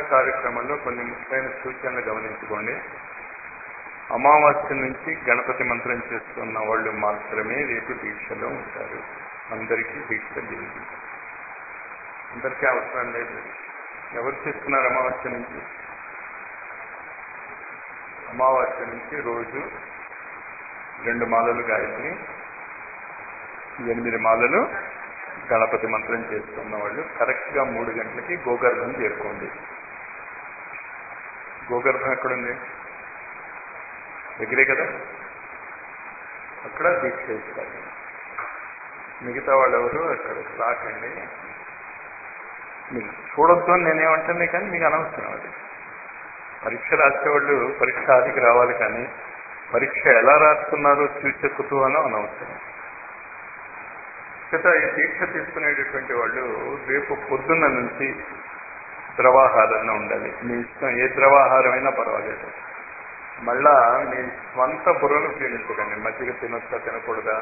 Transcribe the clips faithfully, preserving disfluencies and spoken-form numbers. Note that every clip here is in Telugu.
కార్యక్రమంలో కొన్ని ముఖ్యమైన సూచనలు గమనించుకోండి. అమావాస్య నుంచి గణపతి మంత్రం చేస్తున్న వాళ్ళు మాత్రమే రేపు దీక్షలో ఉంటారు. అందరికీ దీక్ష లేదు, అందరికీ అవసరం లేదు. ఎవరు చేస్తున్నారు అమావాస్య నుంచి? అమావాస్య నుంచి రోజు రెండు మాలలు గాయత్రి, ఎనిమిది మాలలు గణపతి మంత్రం చేస్తున్న వాళ్ళు కరెక్ట్గా మూడు గంటలకి గోగర్భం చేరుకోండి. గోగర్భం ఎక్కడుంది? దగ్గరే కదా, అక్కడ దీక్ష ఇస్తారు. మిగతా వాళ్ళు ఎవరు అక్కడ రాకండి. మీరు చూడొద్దు అని నేనేమంటాను, కానీ మీకు అనవసరం. అది పరీక్ష రాసేవాళ్ళు పరీక్ష ఆదికి రావాలి, కానీ పరీక్ష ఎలా రాస్తున్నారో చూసే కుతూహలం అనవసరం. చేత ఈ దీక్ష తీసుకునేటటువంటి వాళ్ళు రేపు పొద్దున్న నుంచి ద్రవాహారంలో ఉండాలి. మీ ఇష్టం ఏ ద్రవాహారమైనా పర్వాలేదు. మళ్ళా మీ స్వంత బుర్రను ఉపయోగించకండి. మజ్జిగ తినొచ్చా తినకూడదా,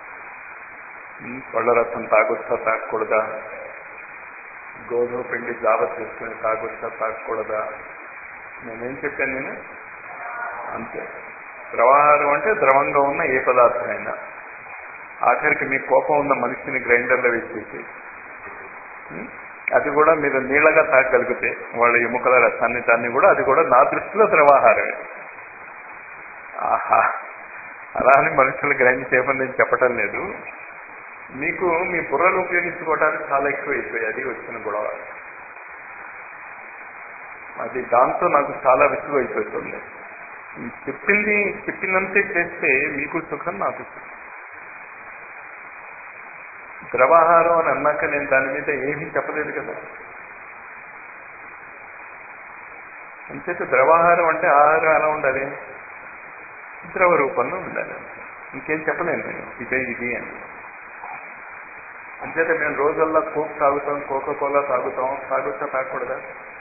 పళ్ళ రసం తాగొచ్చా తాగకూడదా, గోధుమ పిండి జావ చేసుకుని తాగొచ్చా తాగకూడదా, నేనేం చెప్పాను నేను? అంతే. ద్రవాహారం అంటే ద్రవంగా ఉన్న ఏ పదార్థమైనా. ఆఖరికి మీ కోపం ఉన్న మనిషిని గ్రైండర్లో వేసేసి అది కూడా మీరు నీళ్ళగా తాగగలిగితే వాళ్ళ ఎముకల రసాన్ని దాన్ని కూడా, అది కూడా నా దృష్టిలో ద్రవాహారమే. ఆహా, అలా అని మనుషులు గ్రైండ్ చేయమని నేను చెప్పటం లేదు. మీకు మీ బుర్రలు ఉపయోగించుకోవడానికి చాలా ఎక్కువ అయిపోయి అది వచ్చిన గొడవ. అది దాంతో నాకు చాలా విసుగు అయిపోతుంది. చెప్పింది చెప్పినంతే చేస్తే మీకు సుఖం, నాకు సుఖం. ద్రవాహారం అని అన్నాక నేను దాని మీద ఏమీ చెప్పలేదు కదా. అంచేత ద్రవాహారం అంటే ఆహారం ఎలా ఉండాలి? ద్రవ రూపంలో ఉండాలి. ఇంకేం చెప్పలేను నేను ఇదే ఇది అని. అంచేత మేము రోజుల్లో కోక్ తాగుతాం, కోకా కోలా తాగుతాం. తాగొచ్చా తాగకూడదా?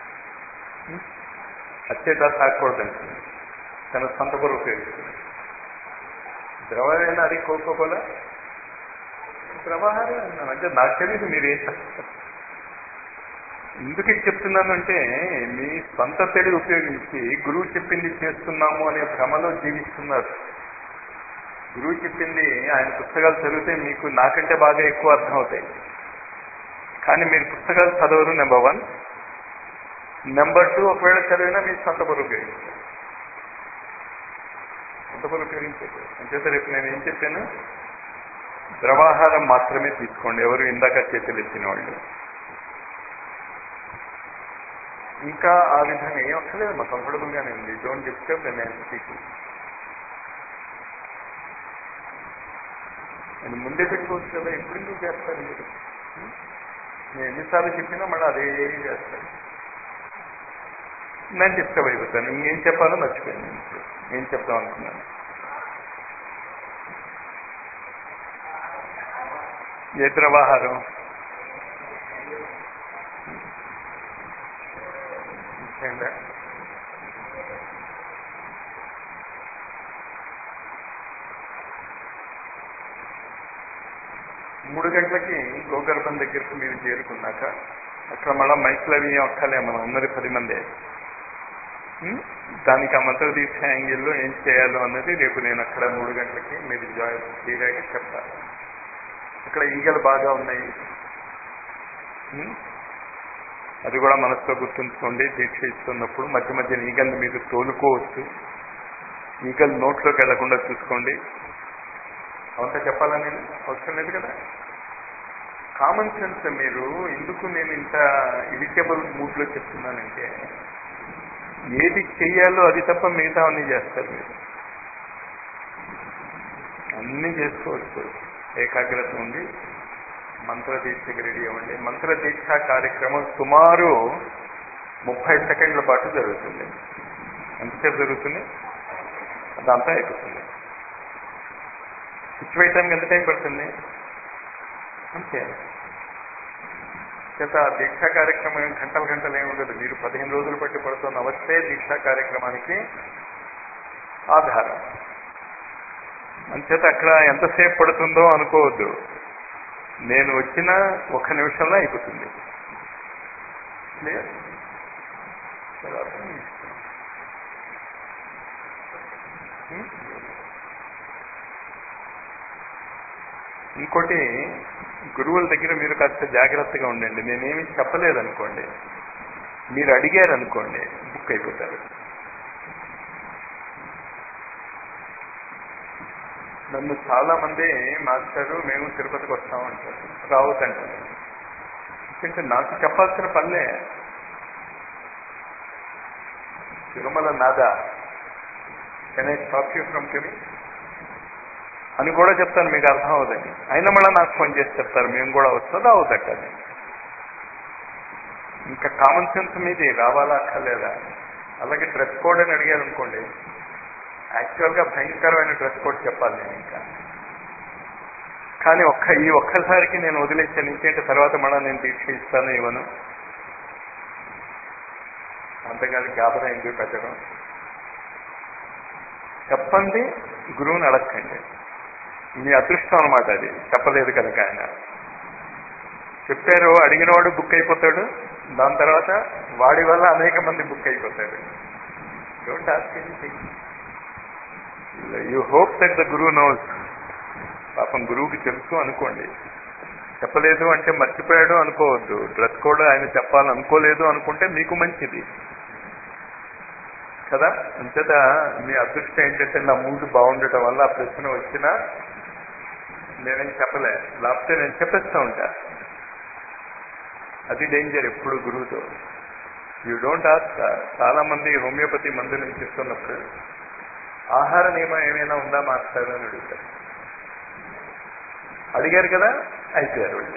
అచ్చేత తాగకూడదండి, తన సొంత బుర్ర ఉపయోగిస్తుంది. ద్రవమైన అది కోకా కోలా ద్రవాహారం అన్నాను. అంటే నాకు తెలియదు మీరేం చేస్తారు. ఎందుకు చెప్తున్నానంటే మీ సొంత తెలివి ఉపయోగించి గురువు చెప్పింది చేస్తున్నాము అనే భ్రమలో జీవిస్తున్నారు. గురువు చెప్పింది ఆయన పుస్తకాలు చదివితే మీకు నాకంటే బాగా ఎక్కువ అర్థం అవుతాయి, కానీ మీరు పుస్తకాలు చదవరు. Number one. నెంబర్ టూ, ఒకవేళ చదివినా మీ సొంత బుర్ర ఉపయోగించారు. సొంత బుర్ర ఉపయోగించారు. అంచేత రేపు నేను ఏం చెప్పాను? ద్రవాహారం మాత్రమే తీసుకోండి. ఎవరు ఇందాక చేతులు ఎత్తిన వాళ్ళు. ఇంకా ఆ విధంగా ఏం వస్తలేదు, మా కంఫర్టబుల్గానే ఉంది. Don't disturb the man people అని ముందే పెట్టుకోవచ్చు కదా. ఎప్పుడు ఎందుకు చేస్తారు మీరు? నేను ఎన్నిసార్లు చెప్పినా మళ్ళీ అదే చేస్తారు. నేను డిస్టర్బ్ అయిపోతాను. ఇంకేం చెప్పాలో మర్చిపోయాను. ఏం చెప్తాం అనుకున్నాను. ఏ ద్రవాహారం? మూడు గంటలకి గోగర్భం దగ్గరకు మీరు చేరుకున్నాక అక్కడ మళ్ళా మైక్లు అవి ఒక్కలే, మనం ఉన్నది పది మందే. దానికి ఆ మంత్ర దీక్ష యాంగిల్లో ఏం చేయాలో అన్నది రేపు నేను అక్కడ మూడు గంటలకి మీరు జాయిన్ చేయగా చెప్తాను. అక్కడ ఈగలు బాగా ఉన్నాయి, అది కూడా మనసులో గుర్తుంచుకోండి. దీక్ష ఇస్తున్నప్పుడు మధ్య మధ్య ఈగల్ని మీరు తోలుకోవచ్చు. ఈగలు నోట్లోకి వెళ్లకుండా చూసుకోండి. అవంతా చెప్పాలని అవసరం లేదు కదా. Common sense. మీరు ఎందుకు నేను ఇంత ఇరిటబుల్ మూడ్లో చెప్తున్నానంటే ఏది చెయ్యాలో అది తప్ప మిగతా అన్నీ చేస్తారు మీరు. అన్నీ చేసుకోవచ్చు. ఏకాగ్రత ఉంది. మంత్రదీక్షకి రెడీ అవ్వండి. మంత్రదీక్ష కార్యక్రమం సుమారు ముప్పై సెకండ్ల పాటు జరుగుతుంది. ఎంతసేపు జరుగుతుంది? అదంతా అయిపోతుంది. సిచ్యువేట్ టైంకి ఎంత టైం పడుతుంది? అంతే. చేత దీక్షా కార్యక్రమం గంటల గంటలు ఏమి ఉండదు. మీరు పదిహేను రోజులు బట్టి పడుతున్న అవస్థే దీక్షా కార్యక్రమానికి ఆధారం. అంచేత అక్కడ ఎంతసేపు పడుతుందో అనుకోవద్దు. నేను వచ్చిన ఒక నిమిషంలో అయిపోతుంది. క్లియర్? ఇంకోటి, గురువుల దగ్గర మీరు కాస్త జాగ్రత్తగా ఉండండి. నేనేమి చెప్పలేదనుకోండి, మీరు అడిగారనుకోండి, బుక్ అయిపోతారు. నన్ను చాలా మంది మాస్టారు మేము తిరుపతికి వస్తామంటారు, రావద్దంటారు. ఎందుకంటే నాకు చెప్పాల్సిన పనులే. Tirumala Nada, can I stop you from coming అని కూడా చెప్తాను, మీకు అర్థం అవుతుంది. అయినా మళ్ళీ నాకు ఫోన్ చేసి చెప్తారు మేము కూడా వస్తాం, రావద్దంటారు. ఇంకా కామన్ సెన్స్ మీది రావాలా అక్కర్లేదా? అలాగే డ్రెస్ కోడ్ అని అడిగారు అనుకోండి, యాక్చువల్గా భయంకరమైన డ్రెస్ కోడ్ చెప్పాలి నేను ఇంకా. కానీ ఒక్క ఈ ఒక్కసారికి నేను వదిలేసాను. ఇంకేంటి తర్వాత మళ్ళీ నేను దీక్ష ఇస్తాను ఇవ్వను. అంతేకాదు గాబరా ఎందుకు పెట్టడం. చెప్పండి, గురువుని అడగండి. మీ అదృష్టం అనమాట అది. చెప్పలేదు కనుక ఆయన చెప్పారు. అడిగినవాడు బుక్ అయిపోతాడు. దాని తర్వాత వాడి వల్ల అనేక మంది బుక్ అయిపోతాడు. Don't ask anything. You hope that the గురువు నోస్. పాపం గురువుకి తెలుసు అనుకోండి. చెప్పలేదు అంటే మర్చిపోయాడు అనుకోవద్దు. డ్రెస్ కోడ్ ఆయన చెప్పాలనుకోలేదు అనుకుంటే మీకు మంచిది కదా. అంచేత మీ అదృష్టం ఏంటంటే నా మూడు బాగుండటం వల్ల ఆ ప్రశ్న వచ్చినా నేనేం చెప్పలే, లేకపోతే నేను చెప్పేస్తూ ఉంటా. అది డేంజర్ ఎప్పుడు గురువుతో. You don't ask. చాలా మంది హోమియోపతి మందులు ఇస్తున్నప్పుడు ఆహార నియమం ఏమైనా ఉందా మాస్టర్ అని అడుగుతారు. అడిగారు కదా, అయిపోయారు వాళ్ళు.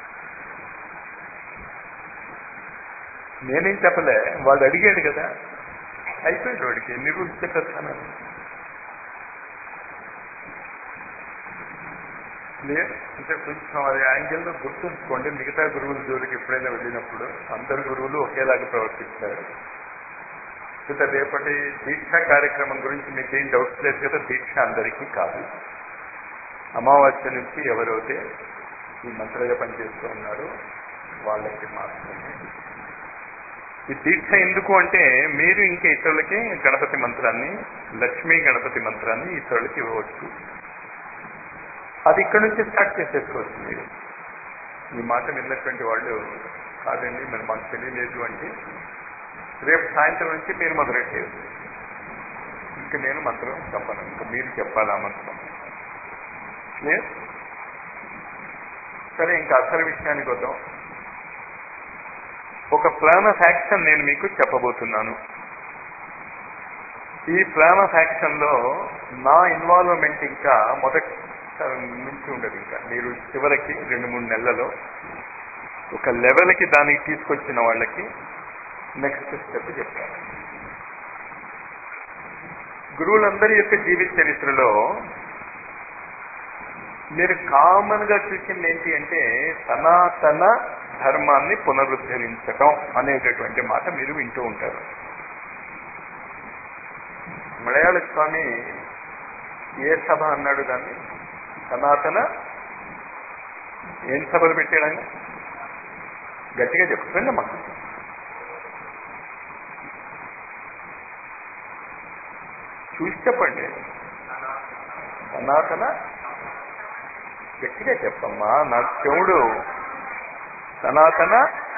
నేనేం చెప్పలే, వాడు అడిగాడు కదా, అయిపోయాడు. వాడికి ఎన్ని రూల్స్ చెప్పేస్తాను. క్లియర్ అంటే కొంచెం అది యాంగిల్లో గుర్తుంచుకోండి. మిగతా గురువుల జోలికి ఎప్పుడైనా వెళ్ళినప్పుడు అందరు గురువులు ఒకేలాగా ప్రవర్తిస్తారు. ఇక రేపటి దీక్ష కార్యక్రమం గురించి మీకేం డౌట్స్ లేదు కదా. దీక్ష అందరికీ కాదు. అమావాస్య నుంచి ఎవరైతే ఈ మంత్రజపం చేస్తూ ఉన్నారో వాళ్ళకి మాత్రమే ఈ దీక్ష. ఎందుకు అంటే మీరు ఇంకా ఇతరులకి గణపతి మంత్రాన్ని, లక్ష్మీ గణపతి మంత్రాన్ని ఇతరులకి ఇవ్వవచ్చు. అది ఇక్కడ నుంచి స్టార్ట్ చేసేసుకోవచ్చు. మీరు ఈ మాట విన్నటువంటి వాళ్ళు కాదండి మరి మాకు తెలియలేదు అంటే రేపు సాయంత్రం నుంచి మీరు మొదలెట్టేది. ఇంకా నేను మంత్రం చెప్పను, ఇంకా మీరు చెప్పాలి ఆ మంత్రం. క్లియర్? సరే, ఇంకా అసలు విషయానికి వద్దాం. ఒక ప్లాన్ ఆఫ్ యాక్షన్ నేను మీకు చెప్పబోతున్నాను. ఈ ప్లాన్ ఆఫ్ యాక్షన్ లో నా ఇన్వాల్వ్మెంట్ ఇంకా మొదటి నుంచి ఉండదు. ఇంకా మీరు చివరికి రెండు మూడు నెలలలో ఒక లెవెల్కి దానికి తీసుకొచ్చిన వాళ్ళకి నెక్స్ట్ స్టెప్ చెప్తాను. గురువులందరి యొక్క జీవిత చరిత్రలో మీరు కామన్ గా చూసింది ఏంటి అంటే సనాతన ధర్మాన్ని పునరుద్ధరించటం అనేటటువంటి మాట మీరు వింటూ ఉంటారు. మలయాళ స్వామి ఏ సభ అన్నాడు దాన్ని? సనాతన ఏం సభలు పెట్టాడని గట్టిగా చెప్తుంది మాకు. చూసి చెప్పండి. సనాతన గట్టిగా చెప్పమ్మా, నాకు చెవుడు. సనాతన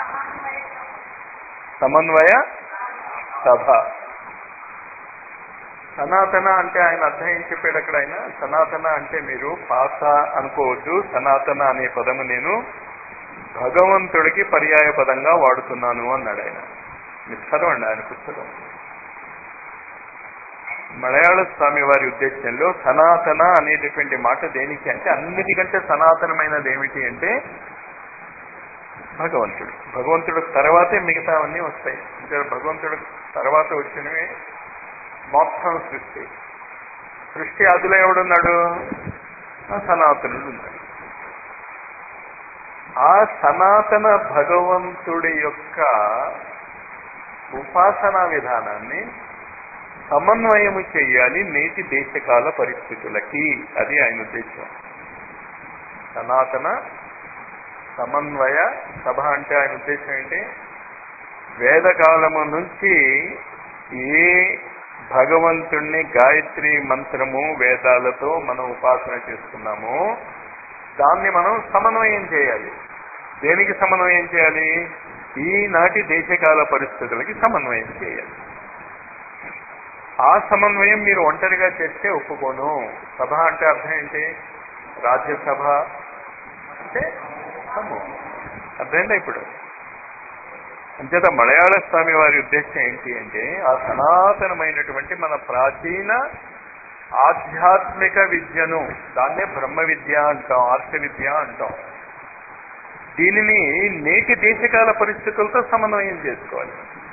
సమన్వయ సభ. సనాతన అంటే ఆయన అర్థం ఏం చెప్పాడు అక్కడ? ఆయన సనాతన అంటే మీరు పాస అనుకోవద్దు. సనాతన అనే పదము నేను భగవంతుడికి పర్యాయ పదంగా వాడుతున్నాను అన్నాడు ఆయన. మీరు చదవండి ఆయన పుస్తకం. మలయాళ స్వామి వారి ఉద్దేశంలో సనాతన అనేటటువంటి మాట దేనికి అంటే అన్నిటికంటే సనాతనమైనది ఏమిటి అంటే భగవంతుడు. భగవంతుడు తర్వాతే మిగతావన్నీ వస్తాయి. అంటే భగవంతుడు తర్వాత వచ్చినవి మొత్తం సృష్టి. సృష్టి అదులో ఎవడున్నాడు? సనాతనుడు ఉన్నాడు. ఆ సనాతన భగవంతుడి యొక్క ఉపాసనా విధానాన్ని సమన్వయము చేయాలి నేటి దేశకాల పరిస్థితులకి. అది ఆయన ఉద్దేశం. సనాతన సమన్వయ సభ అంటే ఆయన ఉద్దేశం ఏంటి? వేదకాలము నుంచి ఏ భగవంతుణ్ణి గాయత్రి మంత్రము వేదాలతో మనం ఉపాసన చేస్తున్నాము. దాన్ని మనం సమన్వయం చేయాలి. దేనికి సమన్వయం చేయాలి? ఈనాటి దేశకాల పరిస్థితులకి సమన్వయం చేయాలి. ఆ సమన్వయం మీరు ఒంటరిగా చేస్తే ఒప్పుకోను. సభ అంటే అర్థం ఏంటి? రాజ్యసభ అంటే సమూహం. అర్థమైందా ఇప్పుడు? అంచేత మలయాళ స్వామి వారి ఉద్దేశం ఏంటి అంటే ఆ సనాతనమైనటువంటి మన ప్రాచీన ఆధ్యాత్మిక విద్యను, దాన్నే బ్రహ్మ విద్య అంటాం, ఆర్ష విద్య అంటాం, దీనిని నేటి దేశకాల పరిస్థితులతో సమన్వయం చేసుకోవాలి.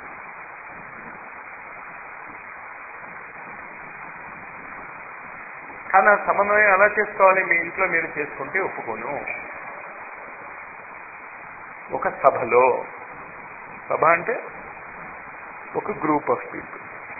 కానీ ఆ సమన్వయం ఎలా చేసుకోవాలి? మీ ఇంట్లో మీరు చేసుకుంటే ఒప్పుకోను. ఒక సభలో, సభ అంటే ఒక గ్రూప్ ఆఫ్ పీపుల్.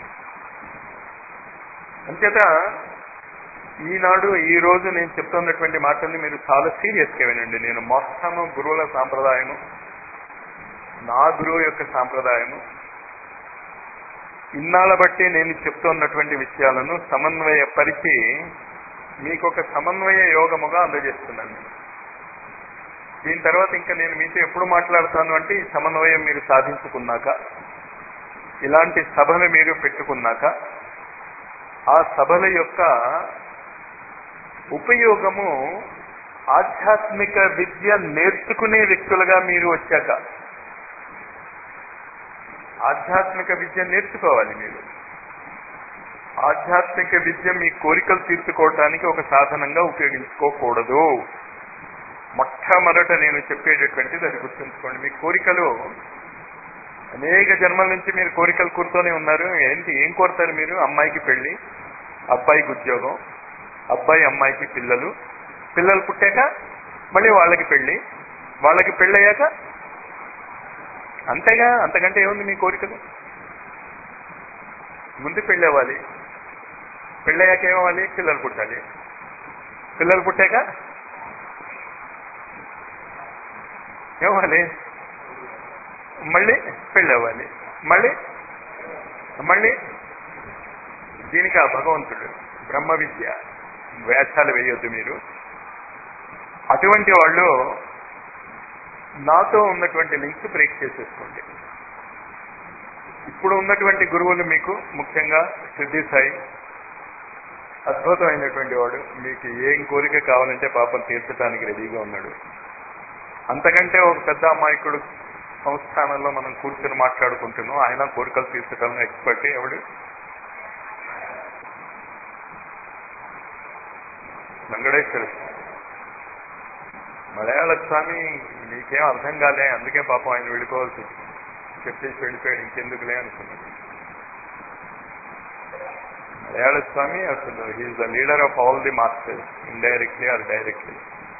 అంచేత ఈనాడు ఈ రోజు నేను చెప్తున్నటువంటి మాటల్ని మీరు చాలా సీరియస్గా వినండి. నేను మొత్తము గురువుల సాంప్రదాయము, నా గురువు యొక్క సాంప్రదాయము, ఇన్నాళ్ళ బట్టి నేను చెప్తున్నటువంటి విషయాలను సమన్వయపరిచి మీకు ఒక సమన్వయ యోగముగా అందజేస్తున్నాను. దీని తర్వాత ఇంకా నేను మీతో ఎప్పుడు మాట్లాడతాను అంటే ఈ సమన్వయం మీరు సాధించుకున్నాక, ఇలాంటి సభలు మీరు పెట్టుకున్నాక, ఆ సభల యొక్క ఉపయోగము ఆధ్యాత్మిక విద్య నేర్చుకునే వ్యక్తులుగా మీరు వచ్చాక, ఆధ్యాత్మిక విద్య నేర్చుకోవాలి మీరు. ఆధ్యాత్మిక విద్య మీ కోరికలు తీర్చుకోవటానికి ఒక సాధనంగా ఉపయోగించుకోకూడదు. మొట్టమొదట నేను చెప్పేటటువంటిది అది గుర్తుంచుకోండి. మీ కోరికలు అనేక జన్మల నుంచి మీరు కోరికలు కూర్చొని ఉన్నారు. ఏంటి ఏం కోరుతారు మీరు? అమ్మాయికి పెళ్లి, అబ్బాయికి ఉద్యోగం, అబ్బాయి అమ్మాయికి పిల్లలు, పిల్లలు పుట్టాక మళ్ళీ వాళ్ళకి పెళ్లి, వాళ్ళకి పెళ్ళయ్యాక అంతేగా, అంతకంటే ఏముంది మీ కోరికలు? ముందు పెళ్ళి అవ్వాలి, పెళ్ళయ్యాక ఏమవ్వాలి? పిల్లలు పుట్టాలి, పిల్లలు పుట్టాక ఏమవ్వాలి? మళ్ళీ పెళ్ళి అవ్వాలి, మళ్ళీ మళ్ళీ దీనికి ఆ భగవంతుడు బ్రహ్మ విద్య వేషాలు వేయొద్దు మీరు. అటువంటి వాళ్ళు నాతో ఉన్నటువంటి లింక్స్ బ్రేక్ చేసేసుకోండి. ఇప్పుడు ఉన్నటువంటి గురువులు మీకు ముఖ్యంగా సిద్ధి సాయి అద్భుతమైనటువంటి వాడు. మీకు ఏం కోరిక కావాలంటే పాపం తీర్చడానికి రెడీగా ఉన్నాడు. అంతకంటే ఒక పెద్ద అమాయకుడు సంస్థానంలో మనం కూర్చొని మాట్లాడుకుంటున్నాం. ఆయన కోరికలు తీర్చడంలో ఎక్స్పర్ట్. ఎవడు? వెంకటేశ్వర మలయాళ స్వామి. మీకేం అర్థం కాలే, అందుకే పాపం ఆయన వెళ్ళిపోవాల్సి చెప్పేసి వెళ్ళిపోయాడు. ఇంకెందుకులే అనుకున్నాడు. మలయాళ స్వామి అసలు he's the leader of all the masters, indirectly or directly.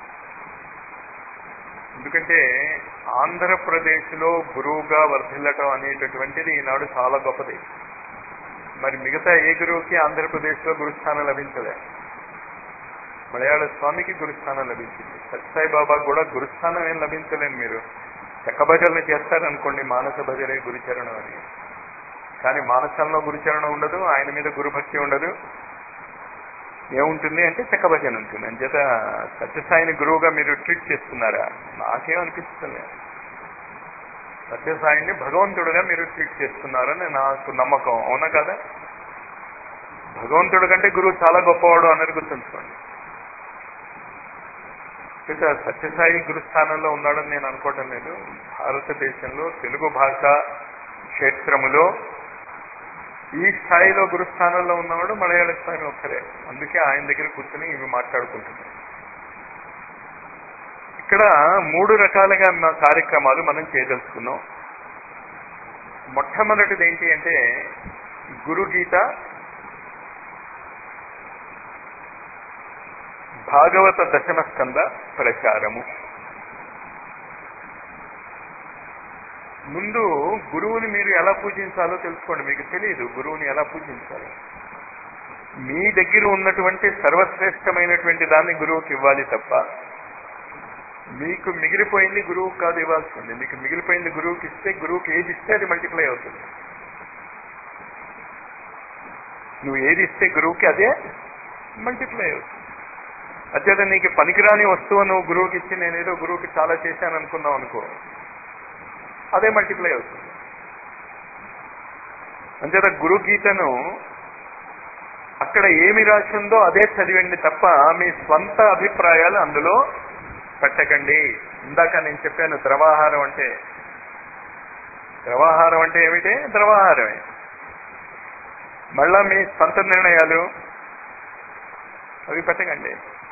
ఎందుకంటే ఆంధ్రప్రదేశ్లో గురువుగా వర్ధిల్లటం అనేటటువంటిది ఈనాడు చాలా గొప్పది. మరి మిగతా ఏ గురువుకి ఆంధ్రప్రదేశ్లో గురుస్థానం లభించలే. మలయాళ స్వామికి గురుస్థానం లభించింది. సత్యసాయి బాబాకు కూడా గురుస్థానం ఏం లభించలేను. మీరు చెక్క భజనలు చేస్తారనుకోండి, మానస భజనే గురుచరణం అని. కానీ మానసంలో గురుచరణం ఉండదు, ఆయన మీద గురుభక్తి ఉండదు. ఏముంటుంది అంటే చెక్క భజన ఉంటుంది. అంచేత సత్యసాయిని గురువుగా మీరు ట్రీట్ చేస్తున్నారా? నాకేమనిపిస్తుంది. సత్యసాయిని భగవంతుడుగా మీరు ట్రీట్ చేస్తున్నారని నాకు నమ్మకం. అవునా కదా? భగవంతుడు కంటే గురువు చాలా గొప్పవాడు అన్నది గుర్తుంచుకోండి. సత్యసాయి గురుస్థానంలో ఉన్నాడని నేను అనుకోవటం లేదు. భారతదేశంలో తెలుగు భాష క్షేత్రములో ఈ స్థాయిలో గురుస్థానంలో ఉన్నవాడు మలయాళ స్వామి ఒక్కరే. అందుకే ఆయన దగ్గర కూర్చొని ఇవి మాట్లాడుకుంటున్నాం. ఇక్కడ మూడు రకాలుగా మా కార్యక్రమాలు మనం చేయదలుచుకున్నాం. మొట్టమొదటిది ఏంటి అంటే గురుగీత, భాగవత దశమ స్కంద ప్రచారము. ముందు గురువుని మీరు ఎలా పూజించాలో తెలుసుకోండి. మీకు తెలియదు గురువుని ఎలా పూజించాలి. మీ దగ్గర ఉన్నటువంటి సర్వశ్రేష్టమైనటువంటి దాన్ని గురువుకి ఇవ్వాలి తప్ప మీకు మిగిలిపోయింది గురువుకి కాదు ఇవ్వాల్సింది. మీకు మిగిలిపోయింది గురువుకి ఇస్తే గురువుకి ఏది ఇస్తే అది మల్టిప్లై అవుతుంది. నువ్వు ఏది ఇస్తే గురువుకి అదే మల్టిప్లై అవుతుంది. అత్యంత నీకు పనికిరాని వస్తువు నువ్వు గురువుకి ఇచ్చి నేనేదో గురువుకి చాలా చేశాను అనుకున్నావు అనుకో, అదే మల్టిప్లై అవుతుంది. అంచేత గురు గీతను అక్కడ ఏమి రాసి ఉందో అదే చదివండి తప్ప మీ స్వంత అభిప్రాయాలు అందులో పెట్టకండి. ఇందాక నేను చెప్పాను ద్రవాహారం అంటే ద్రవాహారం అంటే ఏమిటి? ద్రవాహారమే. మళ్ళా మీ స్వంత నిర్ణయాలు అవి పెట్టకండి.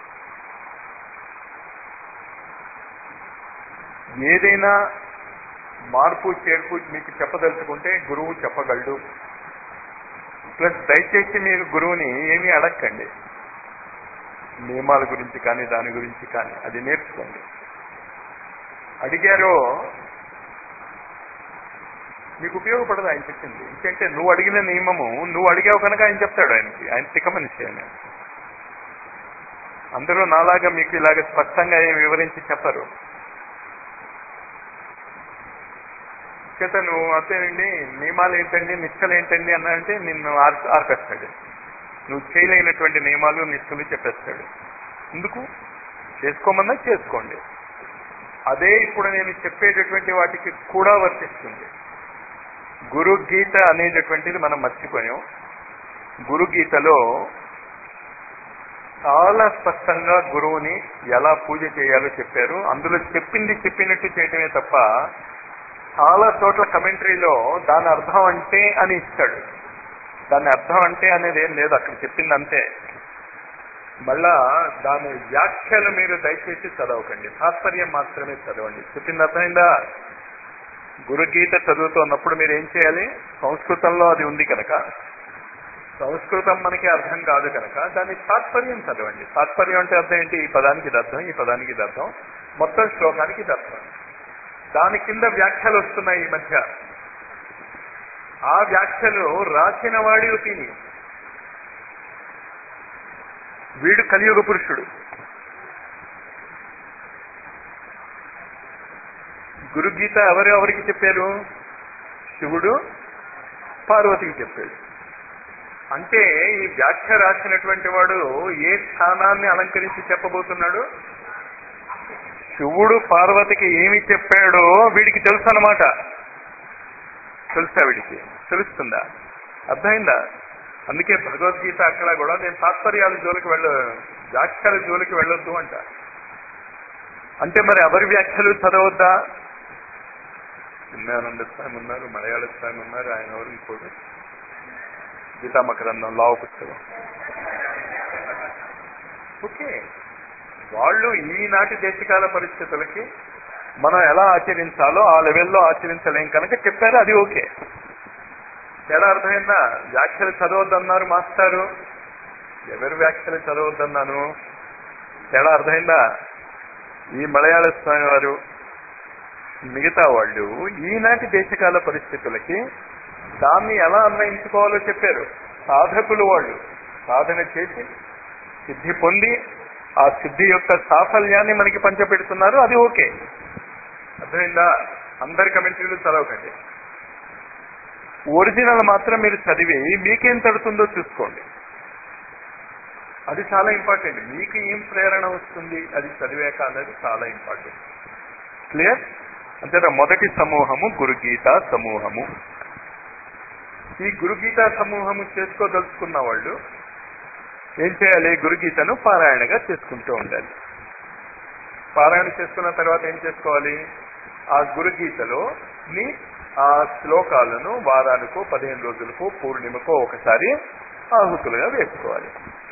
ఏదైనా మార్పు చేర్పు మీకు చెప్పదలుచుకుంటే గురువు చెప్పగలడు. ప్లస్ దయచేసి మీరు గురువుని ఏమీ అడగండి, నియమాల గురించి కానీ దాని గురించి కానీ. అది నేర్చుకోండి. అడిగారో మీకు ఉపయోగపడదు ఆయన చెప్పింది. ఎందుకంటే నువ్వు అడిగిన నియమము నువ్వు అడిగావు కనుక ఆయన చెప్తాడు. ఆయనకి ఆయన తిక్క మనిషి. ఆయన అందరూ నాలాగా మీకు ఇలాగ స్పష్టంగా ఏం వివరించి చెప్పరు. చేత నువ్వు అంతేనండి నియమాలు ఏంటండి నిష్ఠలు ఏంటండి అన్నాడంటే నిన్ను ఆర్ ఆర్పేస్తాడు. నువ్వు చేయలేనటువంటి నియమాలు నిష్ఠలు చెప్పేస్తాడు. ఎందుకు? చేసుకోమన్నా చేసుకోండి. అదే ఇప్పుడు నేను చెప్పేటటువంటి వాటికి కూడా వర్తిస్తుంది. గురు గీత అనేటటువంటిది మనం మర్చిపోయాం. గురు గీతలో చాలా స్పష్టంగా గురువుని ఎలా పూజ చేయాలో చెప్పారు. అందులో చెప్పింది చెప్పినట్టు చేయటమే తప్ప చాలా చోట్ల కమెంటరీలో దాని అర్థం అంటే అని ఇస్తాడు. దాని అర్థం అంటే అనేది ఏం లేదు, అక్కడ చెప్పింది అంతే. మళ్ళా దాని వ్యాఖ్యలు మీరు దయచేసి చదవకండి, తాత్పర్యం మాత్రమే చదవండి. చెప్పింది అర్థమైందా? గురుగీత చదువుతున్నప్పుడు మీరు ఏం చేయాలి? సంస్కృతంలో అది ఉంది కనుక, సంస్కృతం మనకి అర్థం కాదు కనుక దాని తాత్పర్యం చదవండి. తాత్పర్యం అంటే అర్థం ఏంటి? ఈ పదానికి ఇది అర్థం, ఈ పదానికి ఇది అర్థం, మొత్తం శ్లోకానికి ఇది అర్థం. దాని కింద వ్యాఖ్యలు వస్తున్నాయి ఈ మధ్య. ఆ వ్యాఖ్యలు రాసిన వాడి ఒపీనియన్. వీడు కలియుగ పురుషుడు. గురుగీత ఎవరు ఎవరికి చెప్పారు? శివుడు పార్వతికి చెప్పాడు. అంటే ఈ వ్యాఖ్య రాసినటువంటి వాడు ఏ స్థానాన్ని అలంకరించి చెప్పబోతున్నాడు? శివుడు పార్వతికి ఏమి చెప్పాడో వీడికి తెలుసు అన్నమాట. తెలుసా? వీడికి తెలుస్తుందా? అర్థమైందా? అందుకే భగవద్గీత అక్కడ కూడా నేను తాత్పర్యాల జోలికి వెళ్ళ వ్యాఖ్యల జోలికి వెళ్ళొద్దు అంట. అంటే మరి ఎవరి వ్యాఖ్యలు చదవద్దా? చిన్నానంద స్వామి ఉన్నారు, మలయాళ స్వామి ఉన్నారు, ఆయన ఎవరు ఇంకోటి గీతామకరందం లావు పుస్తకం. ఓకే, వాళ్ళు ఈనాటి దేశకాల పరిస్థితులకి మనం ఎలా ఆచరించాలో ఆ లెవెల్లో ఆచరించలేం కనుక చెప్పారు. అది ఓకే. తేడా అర్థమైందా? వ్యాఖ్యలు చదవద్దన్నారు మాస్టారు, ఎవరు వ్యాఖ్యలు చదవద్దన్నాను? తేడా అర్థమైందా? ఈ మలయాళ స్వామి వారు మిగతా వాళ్ళు ఈనాటి దేశకాల పరిస్థితులకి దాన్ని ఎలా అన్వయించుకోవాలో చెప్పారు. సాధకులు వాళ్ళు సాధన చేసి సిద్ధి పొంది ఆ సిద్ధి యొక్క సాఫల్యాన్ని మనకి పంచపెడుతున్నారు. అది ఓకే. అర్థమైందా? అందరి కమెంటరీలు చదవకండి, ఒరిజినల్ మాత్రం మీరు చదివి మీకేం తడుతుందో చూసుకోండి. అది చాలా ఇంపార్టెంట్. మీకు ఏం ప్రేరణ వస్తుంది అది చదివాక అన్నది చాలా ఇంపార్టెంట్. క్లియర్? అంతేనా? మొదటి సమూహము గురుగీత సమూహము. ఈ గురుగీత సమూహము చేసుకోదలుచుకున్న వాళ్ళు ఏం చేయాలి? గురుగీతను పారాయణగా చేసుకుంటూ ఉండాలి. పారాయణ చేసుకున్న తర్వాత ఏం చేసుకోవాలి? ఆ గురుగీతలో ని ఆ శ్లోకాలను వారానికో పదిహేను రోజులకో పూర్ణిమకో ఒకసారి ఆహుతులుగా వేసుకోవాలి.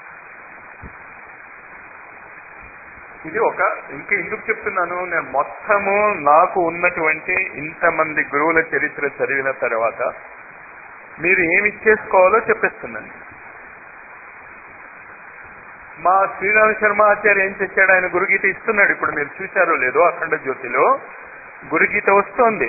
ఇది ఒక ఇంకా ఎందుకు చెప్తున్నాను, నేను మొత్తము నాకు ఉన్నటువంటి ఇంతమంది గురువుల చరిత్ర చదివిన తర్వాత మీరు ఏమి చేసుకోవాలో చెప్పేస్తున్నాను. మా శ్రీరామ శర్మ ఆచార్య ఏం చేశాడు? ఆయన గురుగీత ఇస్తున్నాడు. ఇప్పుడు మీరు చూశారో లేదో అఖండ జ్యోతిలో గురుగీత వస్తోంది.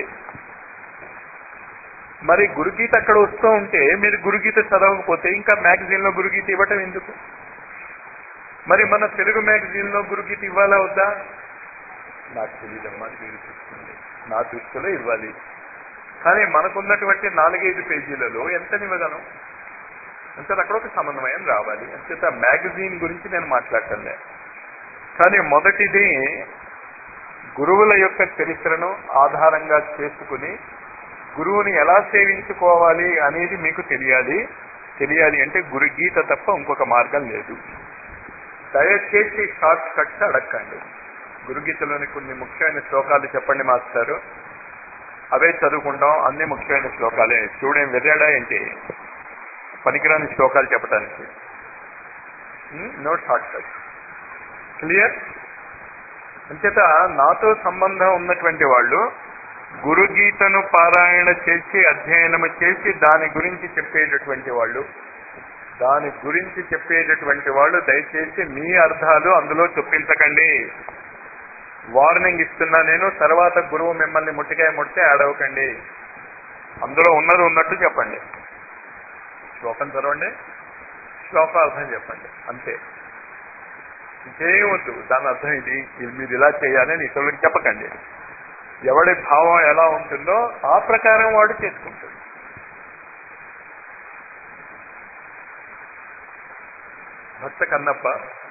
మరి గురుగీత అక్కడ వస్తూ ఉంటే మీరు గురుగీత చదవకపోతే ఇంకా మ్యాగజైన్ లో గురుగీత ఇవ్వటం ఎందుకు? మరి మన తెలుగు మ్యాగజైన్ లో గురుగీత ఇవ్వాలా వద్దా? నాకు తెలియదమ్మా, మీరు చూస్తుంది నా దృష్టిలో ఇవ్వాలి. కానీ మనకున్నటువంటి నాలుగైదు పేజీలలో ఎంత ఇవ్వగలం? అంటే అక్కడ ఒక సమన్వయం రావాలి. అంచేత మ్యాగజైన్ గురించి నేను మాట్లాడటంలే. కానీ మొదటిది గురువుల యొక్క చరిత్రను ఆధారంగా చేసుకుని గురువుని ఎలా సేవించుకోవాలి అనేది మీకు తెలియాలి. తెలియాలి అంటే గురుగీత తప్ప ఇంకొక మార్గం లేదు. దయచేసి షార్ట్ కట్స్ అడగండి. గురుగీతలోని కొన్ని ముఖ్యమైన శ్లోకాలు చెప్పండి మాస్టారు, అవే చదువుకుంటాం. అన్ని ముఖ్యమైన శ్లోకాలే. శివుడేం వెర్రాడా ఏంటి పనికిరాని శ్లోకాలు చెప్పడానికి? No short cut. క్లియర్? అంచేత నాతో సంబంధం ఉన్నటువంటి వాళ్ళు గురుగీతను పారాయణ చేసి అధ్యయనము చేసి దాని గురించి చెప్పేటటువంటి వాళ్ళు దాని గురించి చెప్పేటటువంటి వాళ్ళు దయచేసి మీ అర్థాలు అందులో చొప్పించకండి. వార్నింగ్ ఇస్తున్నా నేను. తర్వాత గురువు మిమ్మల్ని ముట్టికాయ ముడితే ఆడవకండి. అందులో ఉన్నది ఉన్నట్టు చెప్పండి. శ్లోకం చదవండి, శ్లోకార్థం చెప్పండి, అంతే. ఇంకేమొద్దు. దాని అర్థం ఇది, మీరు ఇలా చేయాలని ఇతరులకు చెప్పకండి. ఎవడి భావం ఎలా ఉంటుందో ఆ ప్రకారం వాడు చేసుకుంటాడు. భక్త కన్నప్ప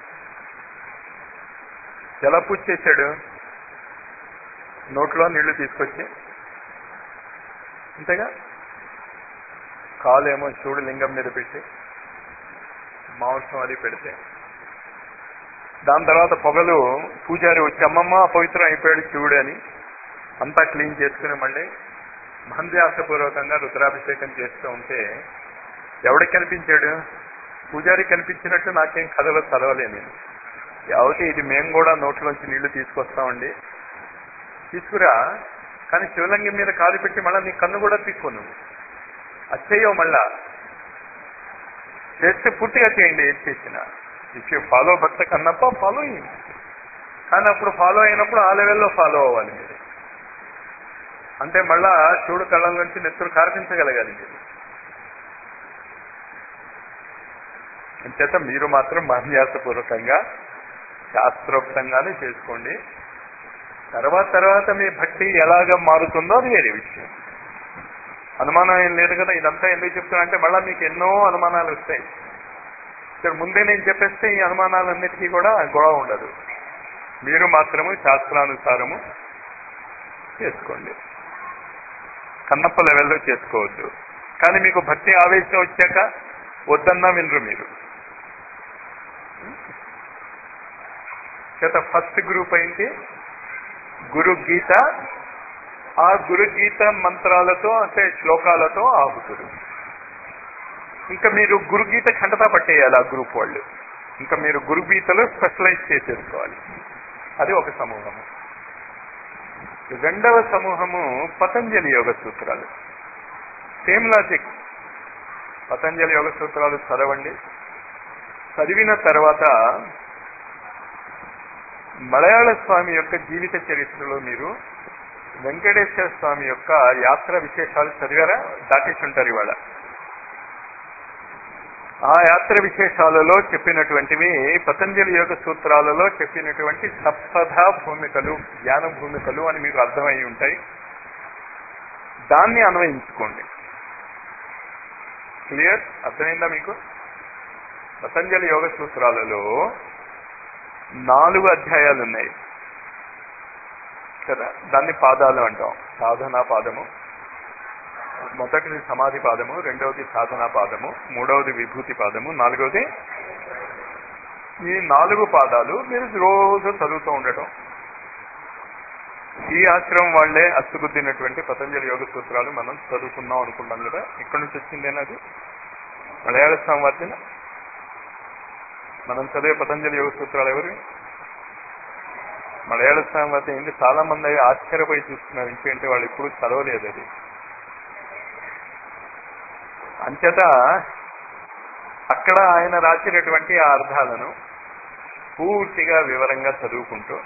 ఎలా పూజ చేశాడు? నోట్లో నీళ్లు తీసుకొచ్చి, అంతేగా, కాలేమో శివుడు లింగం మీద పెట్టి మాంసం అది పెడితే, దాని తర్వాత పొగలు పూజారి వచ్చి అమ్మమ్మ అపవిత్రం అయిపోయాడు శివుడు అని అంతా క్లీన్ చేసుకుని మళ్ళీ మహన్యాసపూర్వకంగా రుద్రాభిషేకం చేస్తూ ఉంటే ఎవడికి కనిపించాడు? పూజారి కనిపించినట్టు నాకేం కథలో చదవలే నేను. కాబట్టి ఇది మేము కూడా నోట్లోంచి నీళ్లు తీసుకొస్తామండి, తీసుకురా, కానీ శివలింగం మీద కాలు పెట్టి మళ్ళీ నీ కన్ను కూడా తీసుకోను. అచ్చయ్యో మళ్ళా చేస్తే పూర్తిగా చేయండి. ఏం చేసిన if you follow Bhakta Kannappa follow అయ్యింది. కానీ అప్పుడు ఫాలో అయినప్పుడు ఆ లెవెల్లో ఫాలో అవ్వాలి మీరు. అంటే మళ్ళా శివుడు కళ్ళ నుంచి నెత్తురు కార్పించగలగాలి మీరు. అంచేత మీరు మాత్రం మహన్యాసపూర్వకంగా శాస్త్రోక్తంగానే చేసుకోండి. తర్వాత తర్వాత మీ భక్తి ఎలాగ మారుతుందో అది వేరే విషయం. అనుమానం ఏం లేదు కదా. ఇదంతా ఎందుకు చెప్తున్నా అంటే మళ్ళీ మీకు ఎన్నో అనుమానాలు వస్తాయి. ఇక్కడ ముందే నేను చెప్పేస్తే ఈ అనుమానాలన్నిటికీ కూడా గొడవ ఉండదు. మీరు మాత్రము శాస్త్రానుసారము చేసుకోండి. కన్నప్ప లెవెల్లో చేసుకోవద్దు. కానీ మీకు భక్తి ఆవేశం వచ్చాక వద్దన్నా వినరు మీరు. చేత ఫస్ట్ గ్రూప్ ఏంటి? గురుగీత. ఆ గురుగీత మంత్రాలతో అంటే శ్లోకాలతో ఆహుతులు. ఇంకా మీరు గురుగీత ఖండతా పట్టేయాలి ఆ గ్రూప్ వాళ్ళు. ఇంకా మీరు గురుగీతలో స్పెషలైజ్ చేసేసుకోవాలి. అది ఒక సమూహము. రెండవ సమూహము పతంజలి యోగ సూత్రాలు. Same logic. పతంజలి యోగ సూత్రాలు చదవండి. చదివిన తర్వాత మలయాళ స్వామి యొక్క జీవిత చరిత్రలో మీరు వెంకటేశ్వర స్వామి యొక్క యాత్ర విశేషాలు చదివారా? దాటేసి ఉంటారు ఇవాళ. ఆ యాత్ర విశేషాలలో చెప్పినటువంటివి పతంజలి యోగ సూత్రాలలో చెప్పినటువంటి సప్తధ భూమికలు, జ్ఞాన భూమికలు అని మీకు అర్థమై ఉంటాయి. దాన్ని అన్వయించుకోండి. క్లియర్? అర్థమైందా మీకు? పతంజలి యోగ సూత్రాలలో నాలుగు అధ్యాయాలు ఉన్నాయి కదా. దాన్ని పాదాలు అంటాం. సాధనా పాదము, మొదటిది సమాధి పాదము, రెండవది సాధనా పాదము, మూడవది విభూతి పాదము, నాలుగవది. ఈ నాలుగు పాదాలు మీరు రోజు చదువుతూ ఉండటం. ఈ ఆశ్రమం వాళ్లే అచ్చుగుద్దినటువంటి పతంజలి యోగ సూత్రాలు మనం చదువుకున్నాం అనుకుంటాం కదా. ఎక్కడి నుంచి వచ్చిందేనా అది? మలయాళ సంవర్ధన. మనం చదివే పతంజలి యోగ సూత్రాలు ఎవరు? మలయాళ సంవర్ధన ఏంటి? చాలా మంది ఆశ్చర్యపోయి చూస్తున్నారు. ఎందుకంటే వాళ్ళు ఎప్పుడు చదవలేదు అది. అంచేత అక్కడ ఆయన రాసినటువంటి ఆ అర్థాలను పూర్తిగా వివరంగా చదువుకుంటూ,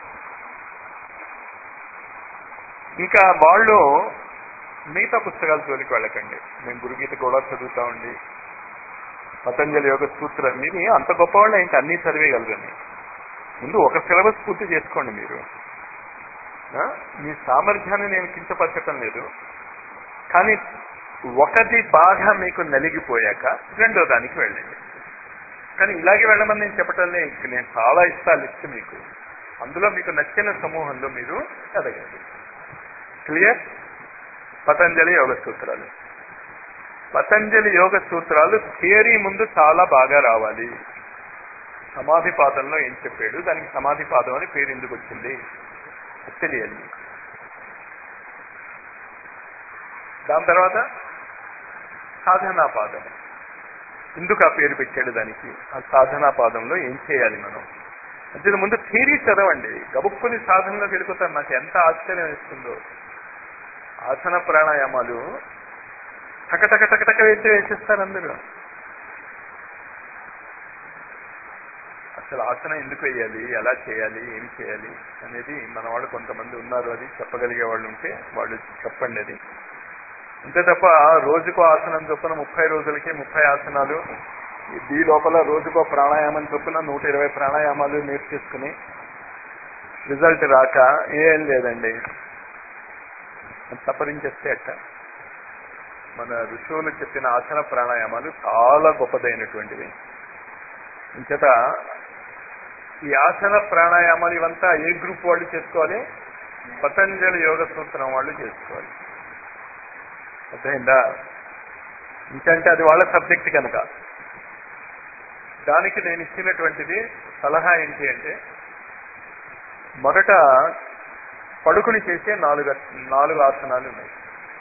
ఇంకా వాళ్ళు మిగతా పుస్తకాలు జోలికి వెళ్ళకండి. మేము గురుగీత కూడా చదువుతామండి, పతంజలి యోగ సూత్రం. మీరు అంత గొప్పవాళ్ళు ఏంటి అన్నీ చదివేయగలరని. ముందు ఒక సిలబస్ పూర్తి చేసుకోండి. మీరు మీ సామర్థ్యాన్ని నేను కించపరచటం లేదు, కానీ ఒకటి బాగా మీకు నలిగిపోయాక రెండో దానికి వెళ్ళండి. కానీ ఇలాగే వెళ్ళమని నేను చెప్పటంలే, ఇంక నేను చాలా ఇస్తా లిస్ట్ మీకు, అందులో మీకు నచ్చిన సమూహంలో మీరు ఎదగండి. క్లియర్? పతంజలి యోగ సూత్రాలు. పతంజలి యోగ సూత్రాలు థియరీ ముందు చాలా బాగా రావాలి. సమాధి పాదంలో ఏం చెప్పాడు, దానికి సమాధి పాదం అని పేరు ఎందుకు వచ్చింది తెలియాలి. దాని తర్వాత సాధనా పాదం, ఎందుకు ఆ పేరు పెట్టాడు దానికి, ఆ సాధనా పాదంలో ఏం చేయాలి మనం అంటే ముందు థియరీ చదవండి. గబుక్కుని సాధనలోకి వెళ్ళిపోతారు. నాకు ఎంత ఆశ్చర్యం వేస్తుందో. ఆసన ప్రాణాయామాలు టకటక టకటక వేసి వేసేస్తారు అందరూ. అసలు ఆసన ఎందుకు వేయాలి, ఎలా చేయాలి, ఏం చేయాలి అనేది మన వాళ్ళు కొంతమంది ఉన్నారు, అది చెప్పగలిగే వాళ్ళు ఉంటే వాళ్ళు చెప్పండి. అది అంతే తప్ప రోజుకో ఆసనం చొప్పున ముప్పై రోజులకి ముప్పై ఆసనాలు, ఈ లోపల రోజుకో ప్రాణాయామం చొప్పున నూట ఇరవై ప్రాణాయామాలు నేర్చేసుకుని రిజల్ట్ రాక ఏం లేదండి, సపరించేస్తే అట్ట. మన ఋషువులు చెప్పిన ఆసన ప్రాణాయామాలు చాలా గొప్పదైనటువంటివి. ఇంచేత ఈ ఆసన ప్రాణాయామాలు ఇవంతా ఏ గ్రూప్ వాళ్ళు చేసుకోవాలి? పతంజలి యోగ సూత్రం వాళ్ళు చేసుకోవాలి. అర్థమైందా? ఇంకంటే అది వాళ్ళ సబ్జెక్ట్ కనుక. దానికి నేను ఇచ్చినటువంటిది సలహా ఏంటి అంటే, మొదట పడుకుని చేసే నాలుగు నాలుగు ఆసనాలు ఉన్నాయి.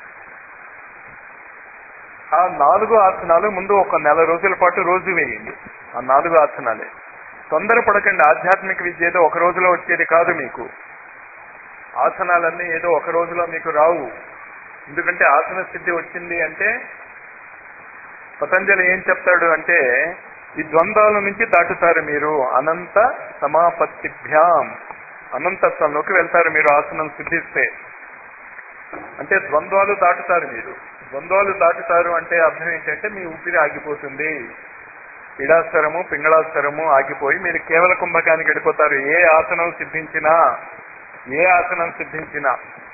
ఆ నాలుగు ఆసనాలు ముందు ఒక నెల రోజుల పాటు రోజు వేయండి. ఆ నాలుగు ఆసనాలే. తొందర పడకండి. ఆధ్యాత్మిక విద్య ఏదో ఒక రోజులో వచ్చేది కాదు. మీకు ఆసనాలన్నీ ఏదో ఒక రోజులో మీకు రావు. ఎందుకంటే ఆసన స్థితి వచ్చింది అంటే పతంజలి ఏం చెప్తాడు అంటే, ఈ ద్వంద్వాల నుంచి దాటుతారు మీరు. అనంత సమాపత్తిభ్యాం, అనంతత్వంలోకి వెళ్తారు మీరు ఆసనం సిద్ధిస్తే. అంటే ద్వంద్వాలు దాటుతారు మీరు. ద్వంద్వాలు దాటుతారు అంటే అర్థం ఏంటంటే మీ ఊపిరి ఆగిపోతుంది. ఇడాస్వరము పింగళాస్వరము ఆగిపోయి మీరు కేవల కుంభకానికి వెళ్ళిపోతారు. ఏ ఆసనం సిద్ధించినా ఏ ఆసనం సిద్ధించినా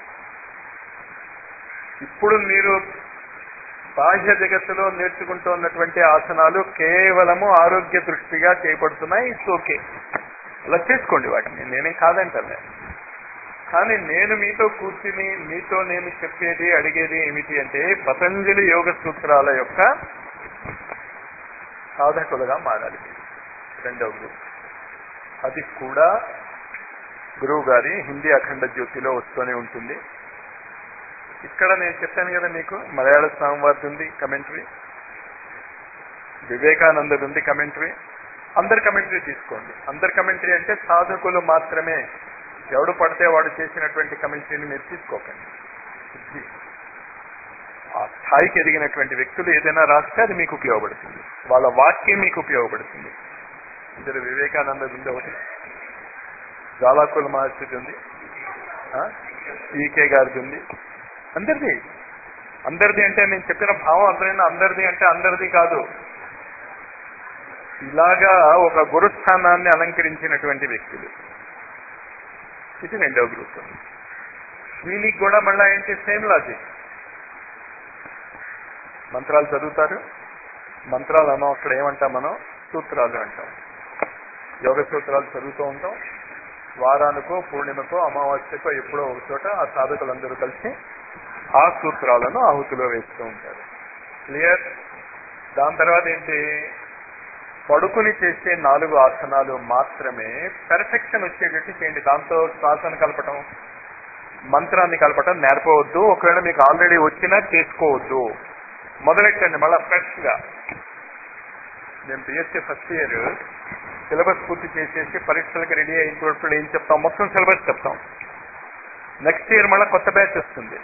ఇప్పుడు మీరు బాహ్య జగత్తులో నేర్చుకుంటున్నటువంటి ఆసనాలు కేవలము ఆరోగ్య దృష్టిగా చేయబడుతున్నాయి. ఇట్స్ ఓకే, అలా చేసుకోండి వాటిని, నేనేం కాదంటే. కానీ నేను మీతో కూర్చుని మీతో నేను చెప్పేది అడిగేది ఏమిటి అంటే, పతంజలి యోగ సూత్రాల యొక్క సాధకులుగా మారాలి. రెండవ గ్రూప్ అది కూడా గురువు గారి హిందీ అఖండ జ్యోతిలో వస్తూనే ఉంటుంది. ఇక్కడ నేను చెప్పాను కదా మీకు, మలయాళ స్వామివారిది ఉంది కమెంటరీ, వివేకానందుడు ఉంది కమెంటరీ. అందరి కమెంటరీ తీసుకోండి. అందరి కమెంటరీ అంటే సాధకులు మాత్రమే. ఎవడు పడితే వాడు చేసినటువంటి కమెంటరీని మీరు తీసుకోకండి. ఆ స్థాయికి ఎదిగినటువంటి వ్యక్తులు ఏదైనా రాస్తే అది మీకు ఉపయోగపడుతుంది. వాళ్ళ వాక్యం మీకు ఉపయోగపడుతుంది. ఇద్దరు వివేకానందుడు ఉంది ఒకటి, జాలాకుల మహర్షిది ఉంది, ఈకే గారిది ఉంది. అందరిది అందరిది అంటే నేను చెప్పిన భావం అర్థమైనా? అందరిది అంటే అందరిది కాదు. ఇలాగా ఒక గురుస్థానాన్ని అలంకరించినటువంటి వ్యక్తులు. ఇది రెండవ గ్రూప్. దీనికి కూడా మళ్ళా ఏంటి, సేమ్ లాజిక్. మంత్రాలు చదువుతారు. మంత్రాలు అనం అక్కడ ఏమంటాం మనం, సూత్రాలు అంటాం. యోగ సూత్రాలు చదువుతూ ఉంటాం. వారానికో పూర్ణిమకో అమావాస్యకో ఎప్పుడో ఒక చోట ఆ సాధకులందరూ కలిసి ఆ సూత్రాలను ఆహుతిలో వేస్తూ ఉంటారు. క్లియర్? దాని తర్వాత ఏంటి, పడుకుని చేసే నాలుగు ఆసనాలు మాత్రమే పెర్ఫెక్షన్ వచ్చేటట్టు చేయండి. దాంతో శ్వాసను కలపటం, మంత్రాన్ని కలపటం నేర్పవద్దు. ఒకవేళ మీకు ఆల్రెడీ వచ్చినా చేసుకోవద్దు. మొదలెట్టండి మళ్ళా ఫ్రెష్ గా. నేను బిఎస్సీ ఫస్ట్ ఇయర్ సిలబస్ పూర్తి చేసేసి పరీక్షలకు రెడీ అయినప్పుడు ఏం చెప్తాం, మొత్తం సిలబస్ చెప్తాం. నెక్స్ట్ ఇయర్ మళ్ళీ కొత్త బ్యాచ్ వస్తుంది.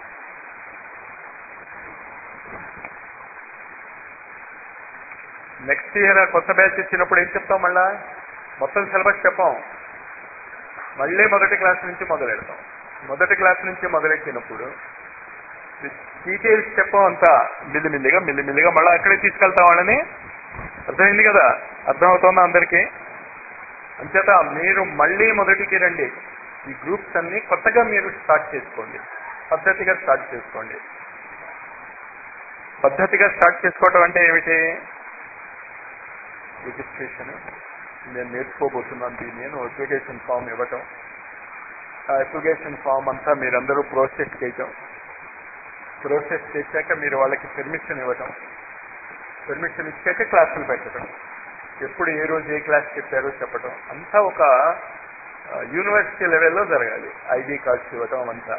నెక్స్ట్ ఇయర్ కొత్త బ్యాచ్ ఇచ్చినప్పుడు ఏం చెప్తాం, మళ్ళా మొత్తం సిలబస్ చెప్పాం. మళ్ళీ మొదటి క్లాస్ నుంచి మొదలెడతాం. మొదటి క్లాస్ నుంచి మొదలెట్టినప్పుడు డీటెయిల్స్ చెప్పాం అంతా మిల్లిమిల్లిగా మిల్లిమిల్లిగా మళ్ళీ అక్కడే తీసుకెళ్తాం వాళ్ళని. అర్థమైంది కదా? అర్థమవుతుందా అందరికీ? అంచేత మీరు మళ్ళీ మొదటికి రండి. ఈ గ్రూప్స్ అన్ని కొత్తగా మీరు స్టార్ట్ చేసుకోండి, పద్ధతిగా స్టార్ట్ చేసుకోండి. పద్ధతిగా స్టార్ట్ చేసుకోవటం అంటే ఏమిటి? రిజిస్ట్రేషన్. నేను నేర్చుకోబోతున్నాను దీన్ని. నేను అప్లికేషన్ ఫామ్ ఇవ్వటం, ఆ అప్లికేషన్ ఫామ్ అంతా మీరందరూ ప్రాసెస్ చేయటం, ప్రాసెస్ చేశాక మీరు వాళ్ళకి పర్మిషన్ ఇవ్వటం, పర్మిషన్ ఇచ్చాక క్లాసులు పెట్టడం, ఎప్పుడు ఏ రోజు ఏ క్లాస్ చెప్పారో చెప్పటం, అంతా ఒక యూనివర్సిటీ లెవెల్లో జరగాలి. ఐడి కార్డ్స్ ఇవ్వటం అంతా.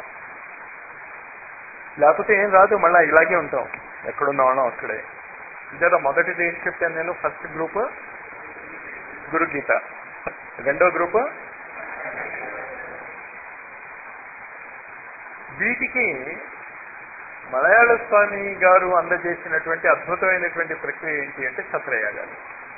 లేకపోతే ఏం రాదు, మళ్ళీ ఇలాగే ఉంటాం, ఎక్కడున్న వాళ్ళం అక్కడే. ఇదే మొదటిది ఏం చెప్పాను నేను? ఫస్ట్ గ్రూప్ గురుగీత, రెండో గ్రూప్. వీటికి మలయాళ స్వామి గారు అందజేసినటువంటి అద్భుతమైనటువంటి ప్రక్రియ ఏంటి అంటే ఛత్రయాగాలు.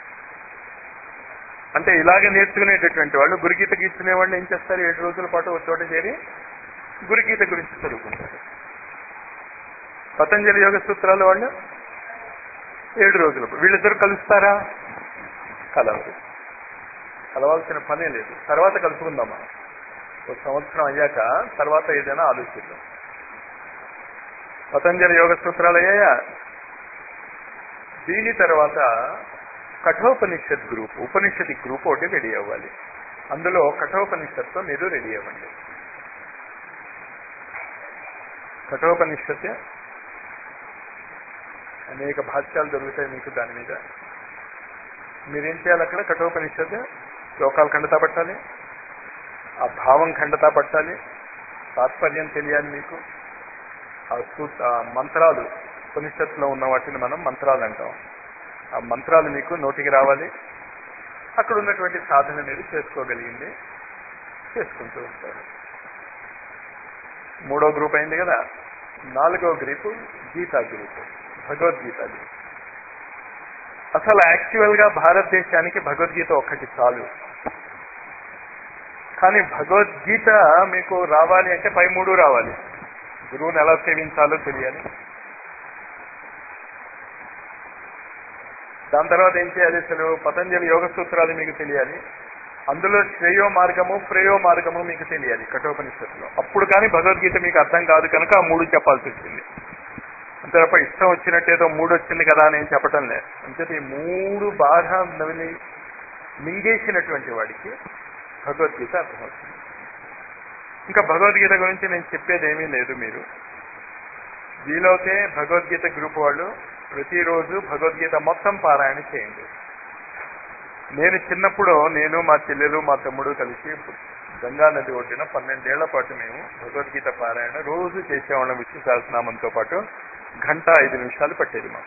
అంటే ఇలాగే నేర్చుకునేటటువంటి వాళ్ళు గురుగీత గీసుకునే వాళ్ళు ఏం చేస్తారు? ఏడు రోజుల పాటు ఒక చోట చేరి గురుగీత గురించి చదువుకుంటారు. పతంజలి యోగ సూత్రాలు వాళ్ళు ఏడు రోజులు. వీళ్ళిద్దరు కలుస్తారా? కలవరు. కలవాల్సిన పనే లేదు. తర్వాత కలుసుకుందామా, ఒక సంవత్సరం అయ్యాక తర్వాత ఏదైనా ఆలోచిద్దాం. పతంజలి యోగ సూత్రాలు అయ్యాయా? దీని తర్వాత కఠోపనిషత్ గ్రూప్, ఉపనిషత్ గ్రూప్ ఒకటి రెడీ అవ్వాలి. అందులో కఠోపనిషత్తో మీరు రెడీ అవ్వండి. కఠోపనిషత్ అనేక భాష్యాలు దొరుకుతాయి మీకు. దాని మీద మీరేం చేయాలి? అక్కడ కఠోపనిషత్ శ్లోకాలు ఖండతా పట్టాలి, ఆ భావం ఖండతా పట్టాలి, తాత్పర్యం తెలియాలి మీకు. ఆ సూత్ ఆ మంత్రాలు, ఉపనిషత్తులో ఉన్న వాటిని మనం మంత్రాలు అంటాం. ఆ మంత్రాలు మీకు నోటికి రావాలి. అక్కడ ఉన్నటువంటి సాధన మీరు చేసుకోగలిగింది చేసుకుంటూ ఉంటారు. మూడో గ్రూప్ అయింది కదా. నాలుగో group Gita group, Bhagavadgita group. అసలు యాక్చువల్ గా భారతదేశానికి భగవద్గీత ఒక్కటి చాలు. కానీ భగవద్గీత మీకు రావాలి అంటే పై మూడు రావాలి. గురువుని ఎలా సేవించాలో తెలియాలి. దాని తర్వాత ఏం చేయాలి? అసలు పతంజలి యోగ సూత్రాలు మీకు తెలియాలి. అందులో శ్రేయో మార్గము ప్రేయో మార్గము మీకు తెలియాలి కఠోపనిషత్తులో. అప్పుడు కానీ భగవద్గీత మీకు అర్థం కాదు కనుక ఆ మూడు చెప్పాల్సి వచ్చింది. అంతే తప్ప ఇష్టం వచ్చినట్టేదో మూడు వచ్చింది కదా అని ఏం చెప్పటం లేదు. అంటే ఈ మూడు బాగా నవిలి మింగేసినటువంటి వాడికి భగవద్గీత అర్థమవుతుంది. ఇంకా భగవద్గీత గురించి నేను చెప్పేది ఏమీ లేదు. మీరు వీలవుతే భగవద్గీత గ్రూప్ వాళ్ళు ప్రతిరోజు భగవద్గీత మొత్తం పారాయణ చేయండి. నేను చిన్నప్పుడు నేను మా చెల్లెలు మా తమ్ముడు కలిసి గంగా నది ఒడ్డిన పన్నెండేళ్ల పాటు మేము భగవద్గీత పారాయణ రోజు చేసేవాళ్ళం. విష్ణు సహస్రనామంతో పాటు గంట ఐదు నిమిషాలు పట్టేది మాకు.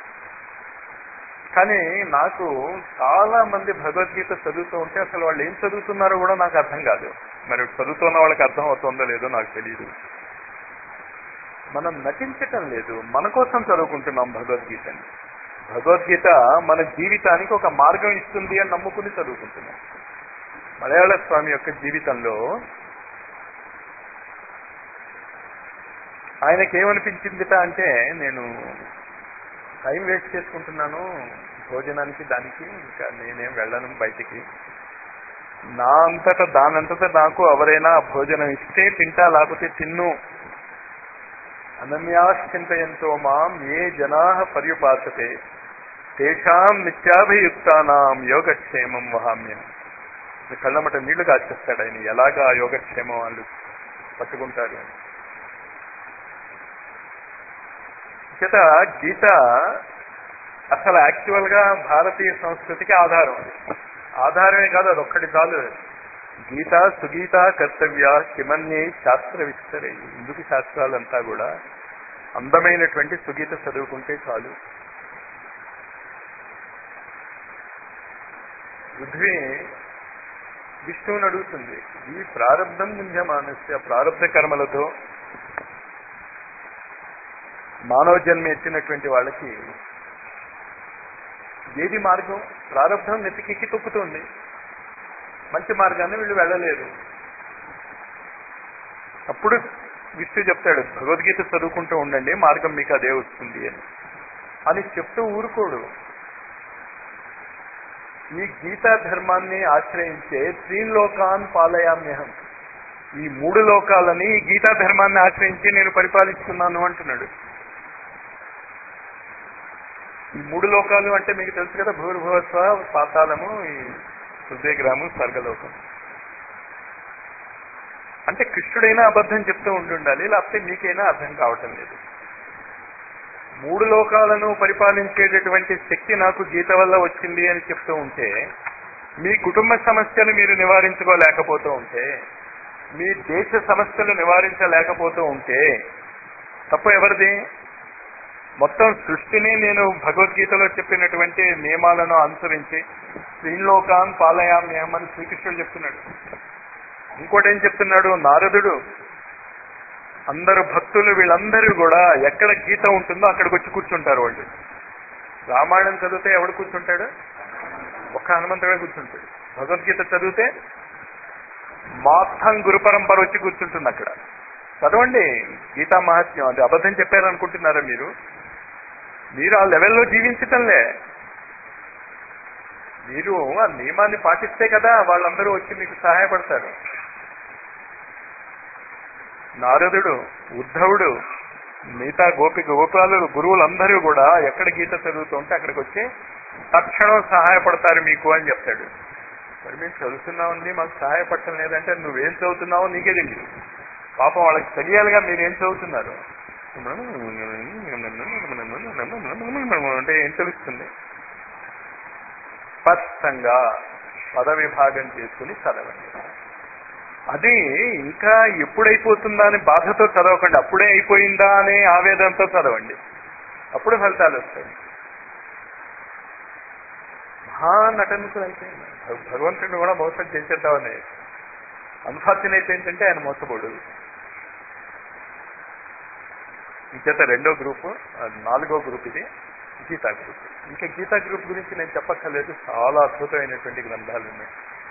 కానీ నాకు చాలా మంది భగవద్గీత చదువుతూ ఉంటే అసలు వాళ్ళు ఏం చదువుతున్నారో కూడా నాకు అర్థం కాదు. మరి చదువుతున్న వాళ్ళకి అర్థం అవుతుందో లేదో నాకు తెలియదు. మనం నటించటం లేదు, మన కోసం చదువుకుంటున్నాం భగవద్గీతని. భగవద్గీత మన జీవితానికి ఒక మార్గం ఇస్తుంది అని నమ్ముకుని చదువుకుంటున్నాం. మలయాళ స్వామి యొక్క జీవితంలో ఆయనకేమనిపించిందిట అంటే, నేను టైం వేస్ట్ చేసుకుంటున్నాను భోజనానికి దానికి, ఇంకా నేనేం వెళ్ళను బయటికి. నా అంతటా దానంతటా నాకు ఎవరైనా భోజనం ఇస్తే తింటా, లేకపోతే తిన్ను. అనన్యాశ్చింతయంతో మాం ఏ జనా పర్యుపాసతే తేషాం నిత్యాభియుక్తానాం యోగక్షేమం వహామ్యం. కళ్ళమట నీళ్లు కాచేస్తాడు ఆయన, ఎలాగా యోగక్షేమం వాళ్ళు పట్టుకుంటారు. చేత గీత అసలు యాక్చువల్ గా భారతీయ సంస్కృతికి ఆధారం. అది ఆధారమే కాదు, అది ఒక్కటి చాలు. గీత సుగీత కర్తవ్య కిమన్యే శాస్త్ర విస్తరే. ఇందుకు శాస్త్రాలంతా కూడా అందమైనటువంటి సుగీత చదువుకుంటే చాలు. పృథ్వీ విష్ణువుని అడుగుతుంది, ఈ ప్రారంభం ముంజమానస్య, ప్రారంభ కర్మలతో మానవ జన్మ ఎత్తినటువంటి వాళ్ళకి ఏది మార్గం? ప్రారంభం నెత్తికెక్కి తొక్కుతుంది. మంచి మార్గాన్ని వీళ్ళు వెళ్ళలేరు. అప్పుడు విష్ణు చెప్తాడు, భగవద్గీత చదువుకుంటూ ఉండండి, మార్గం మీకు అదే వస్తుంది అని అని చెప్తూ ఊరుకోడు. ఈ గీతా ధర్మాన్ని ఆశ్రయించే త్రీలోకాన్ పాలయామ్యహం, ఈ మూడు లోకాలని ఈ గీతా ధర్మాన్ని ఆశ్రయించి నేను పరిపాలిస్తున్నాను అంటున్నాడు. ఈ మూడు లోకాలు అంటే మీకు తెలుసు కదా, భూర్భువస్వ, పాతాళము, ఈ హృదయగ్రాము, స్వర్గలోకం. అంటే కృష్ణుడైనా అబద్ధం చెప్తూ ఉంటుండాలి, లేకపోతే మీకైనా అర్థం కావటం లేదు. మూడు లోకాలను పరిపాలించేటటువంటి శక్తి నాకు గీత వల్ల వచ్చింది అని చెప్తూ ఉంటే, మీ కుటుంబ సమస్యలు మీరు నివారించుకోలేకపోతూ ఉంటే, మీ దేశ సమస్యలు నివారించలేకపోతూ ఉంటే తప్పు ఎవరిది? మొత్తం సృష్టిని నేను భగవద్గీతలో చెప్పినటువంటి నియమాలను అనుసరించి శ్రీలోకాన్ పాలయామ్యమని శ్రీకృష్ణుడు చెప్తున్నాడు. ఇంకోటి ఏం చెప్తున్నాడు నారదుడు? అందరు భక్తులు వీళ్ళందరూ కూడా ఎక్కడ గీత ఉంటుందో అక్కడికి వచ్చి కూర్చుంటారు. వాళ్ళు రామాయణం చదివితే ఎవడు కూర్చుంటాడు? ఒక్క హనుమంతుడే కూర్చుంటాడు. భగవద్గీత చదివితే మొత్తం గురు పరంపర వచ్చి కూర్చుంటుంది అక్కడ. చదవండి గీతా మహాత్మ్యం. అది అబద్ధం చెప్పారనుకుంటున్నారా మీరు? మీరు ఆ లెవెల్లో జీవించటంలే. మీరు ఆ నియమాన్ని పాటిస్తే కదా వాళ్ళందరూ వచ్చి మీకు సహాయపడతారు. నారదుడు, ఉద్ధవుడు, మిగతా గోపిక గోపాలు గురువులందరూ కూడా ఎక్కడ గీత చదువుతుంటే అక్కడికి వచ్చి తక్షణం సహాయపడతారు మీకు అని చెప్తాడు. మరి మేము చదువుతున్నామని మాకు సహాయపడటం లేదంటే నువ్వేం చదువుతున్నావో నీకే తెలియదు. పాపం వాళ్ళకి తెలియాలిగా మీరేం చదువుతున్నారు అంటే ఏం తెలుస్తుంది? స్పష్టంగా పద విభాగం చేసుకుని చదవండి. అది ఇంకా ఎప్పుడైపోతుందా అని బాధతో చదవకండి, అప్పుడే అయిపోయిందా అనే ఆవేదనతో చదవండి. అప్పుడు ఫలితాలు వస్తాయి. మహా నటనకులు అయిపోయింది. భగవంతుడిని కూడా మోసం చేసేద్దామని. అన్ఫార్చునేట్ ఏంటంటే ఆయన మోసపోడు. ఇంకేత రెండో గ్రూపు, నాలుగో గ్రూప్ ఇది గీతా గ్రూప్. ఇంకా గీతా గ్రూప్ గురించి నేను చెప్పక్కర్లేదు, చాలా అద్భుతమైనటువంటి గ్రంథాలు ఉన్నాయి.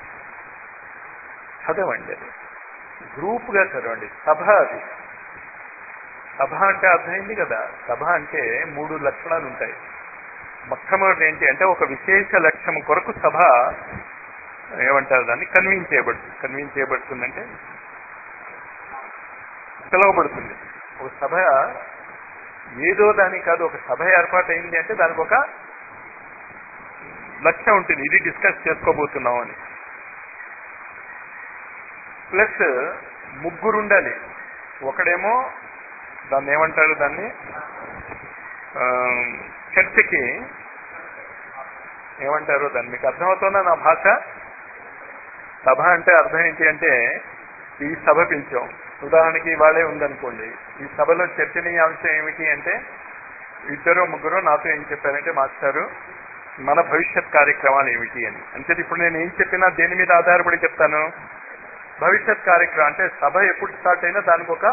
చదవండి, అది గ్రూప్గా చదవండి. సభ, అది సభ అంటే అర్థమైంది కదా. సభ అంటే మూడు లక్షణాలు ఉంటాయి. మొట్టమొదటి ఏంటి అంటే ఒక విశేష లక్ష్యం కొరకు సభ ఏమంటారు దాన్ని కన్వీన్ చేయబడుతుంది. కన్వీన్ చేయబడుతుందంటే పిలవబడుతుంది. ఒక సభ ఏదో దానికి కాదు, ఒక సభ ఏర్పాటు అయింది అంటే దానికి ఒక లక్ష్యం ఉంటుంది. ఇది డిస్కస్ చేసుకోబోతున్నాం అని. ప్లస్ ముగ్గురు ఉండాలి. ఒకడేమో దాన్ని ఏమంటారు, దాన్ని చర్చకి ఏమంటారు, దాన్ని మీకు అర్థమవుతుందా నా భాష? సభ అంటే అర్థం ఏంటి అంటే ఈ సభ పిలిచాం, ఉదాహరణకి ఇవాళే ఉందనుకోండి. ఈ సభలో చర్చనీయాంశం ఏమిటి అంటే ఇద్దరు ముగ్గురు నాతో ఏం చెప్పారంటే, మాస్టారు మన భవిష్యత్ కార్యక్రమాలు ఏమిటి అని. అంటే ఇప్పుడు నేను ఏం చెప్పినా దేని మీద ఆధారపడి చెప్తాను? భవిష్యత్ కార్యక్రమం. అంటే సభ ఎప్పుడు స్టార్ట్ అయినా దానికి ఒక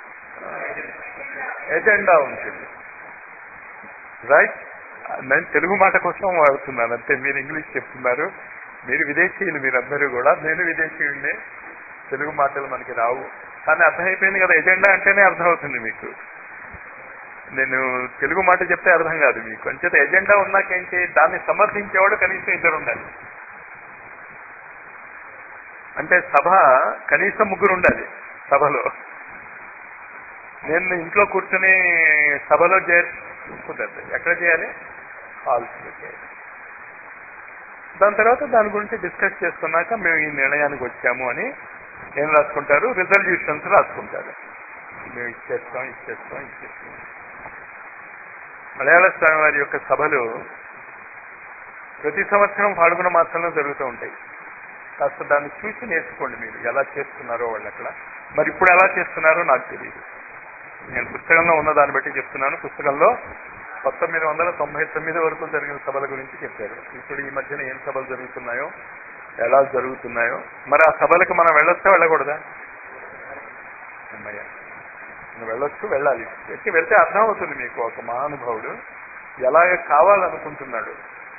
ఎజెండా ఉంటుంది, రైట్? నేను తెలుగు మాట కోసం వాడుతున్నాను అంతే, మీరు ఇంగ్లీష్ చెప్తున్నారు. మీరు విదేశీయులు, మీరందరూ కూడా. నేను విదేశీయుడినే, తెలుగు మాటలు మనకి రావు. కానీ అర్థమైపోయింది కదా, ఎజెండా అంటేనే అర్థమవుతుంది మీకు. నేను తెలుగు మాట చెప్తే అర్థం కాదు మీకు. అంచేత ఎజెండా ఉన్నాకేంటి, దాన్ని సమర్థించేవాడు కనీసం ఇద్దరు ఉండాలి. అంటే సభ కనీసం ముగ్గురు ఉండాలి సభలో. నేను ఇంట్లో కూర్చొని సభలో కుదరదు. ఎక్కడ చేయాలి? హాల్స్లో చేయాలి. దాని తర్వాత దాని గురించి డిస్కస్ చేసుకున్నాక మేము ఈ నిర్ణయానికి వచ్చాము అని ఏం రాసుకుంటారు? రిజల్యూషన్స్ రాసుకుంటారు. మేము ఇచ్చేస్తాం ఇచ్చేస్తాం ఇచ్చేస్తాం మలయాళ స్వామి వారి యొక్క సభలు ప్రతి సంవత్సరం పాల్గొన మాసంలో జరుగుతూ ఉంటాయి. కాస్త దాన్ని చూసి నేర్చుకోండి మీరు, ఎలా చేస్తున్నారో వాళ్ళు అక్కడ. మరి ఇప్పుడు ఎలా చేస్తున్నారో నాకు తెలియదు. నేను పుస్తకంలో ఉన్న దాన్ని బట్టి చెప్తున్నాను. పుస్తకంలో పంతొమ్మిది వందల తొంభై తొమ్మిది వరకు జరిగిన సభల గురించి చెప్పారు. ఇప్పుడు ఈ మధ్యన ఏం సభలు జరుగుతున్నాయో, ఎలా జరుగుతున్నాయో. మరి ఆ సభలకు మనం వెళ్ళొచ్చా వెళ్ళకూడదా? అమ్మయ్య, మనం వెళ్ళొచ్చు, వెళ్ళాలి. ఎట్టి వెళ్తే అర్థం అవుతుంది మీకు ఒక మహానుభావుడు ఎలా కావాలనుకుంటున్నాడు.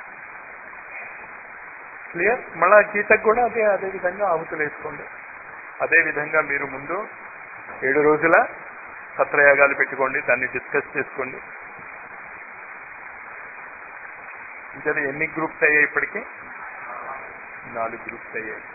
క్లియర్? మళ్ళా గీతకు కూడా అదే అదే విధంగా ఆహుతులు వేసుకోండి. అదే విధంగా మీరు ముందు ఏడు రోజుల సత్రయాగాలు పెట్టుకోండి, దాన్ని డిస్కస్ చేసుకోండి. ఇంకా ఎన్ని గ్రూప్స్ అయ్యాయి ఇప్పటికీ? నాలుగు గ్రూప్స్ అయ్యాయి.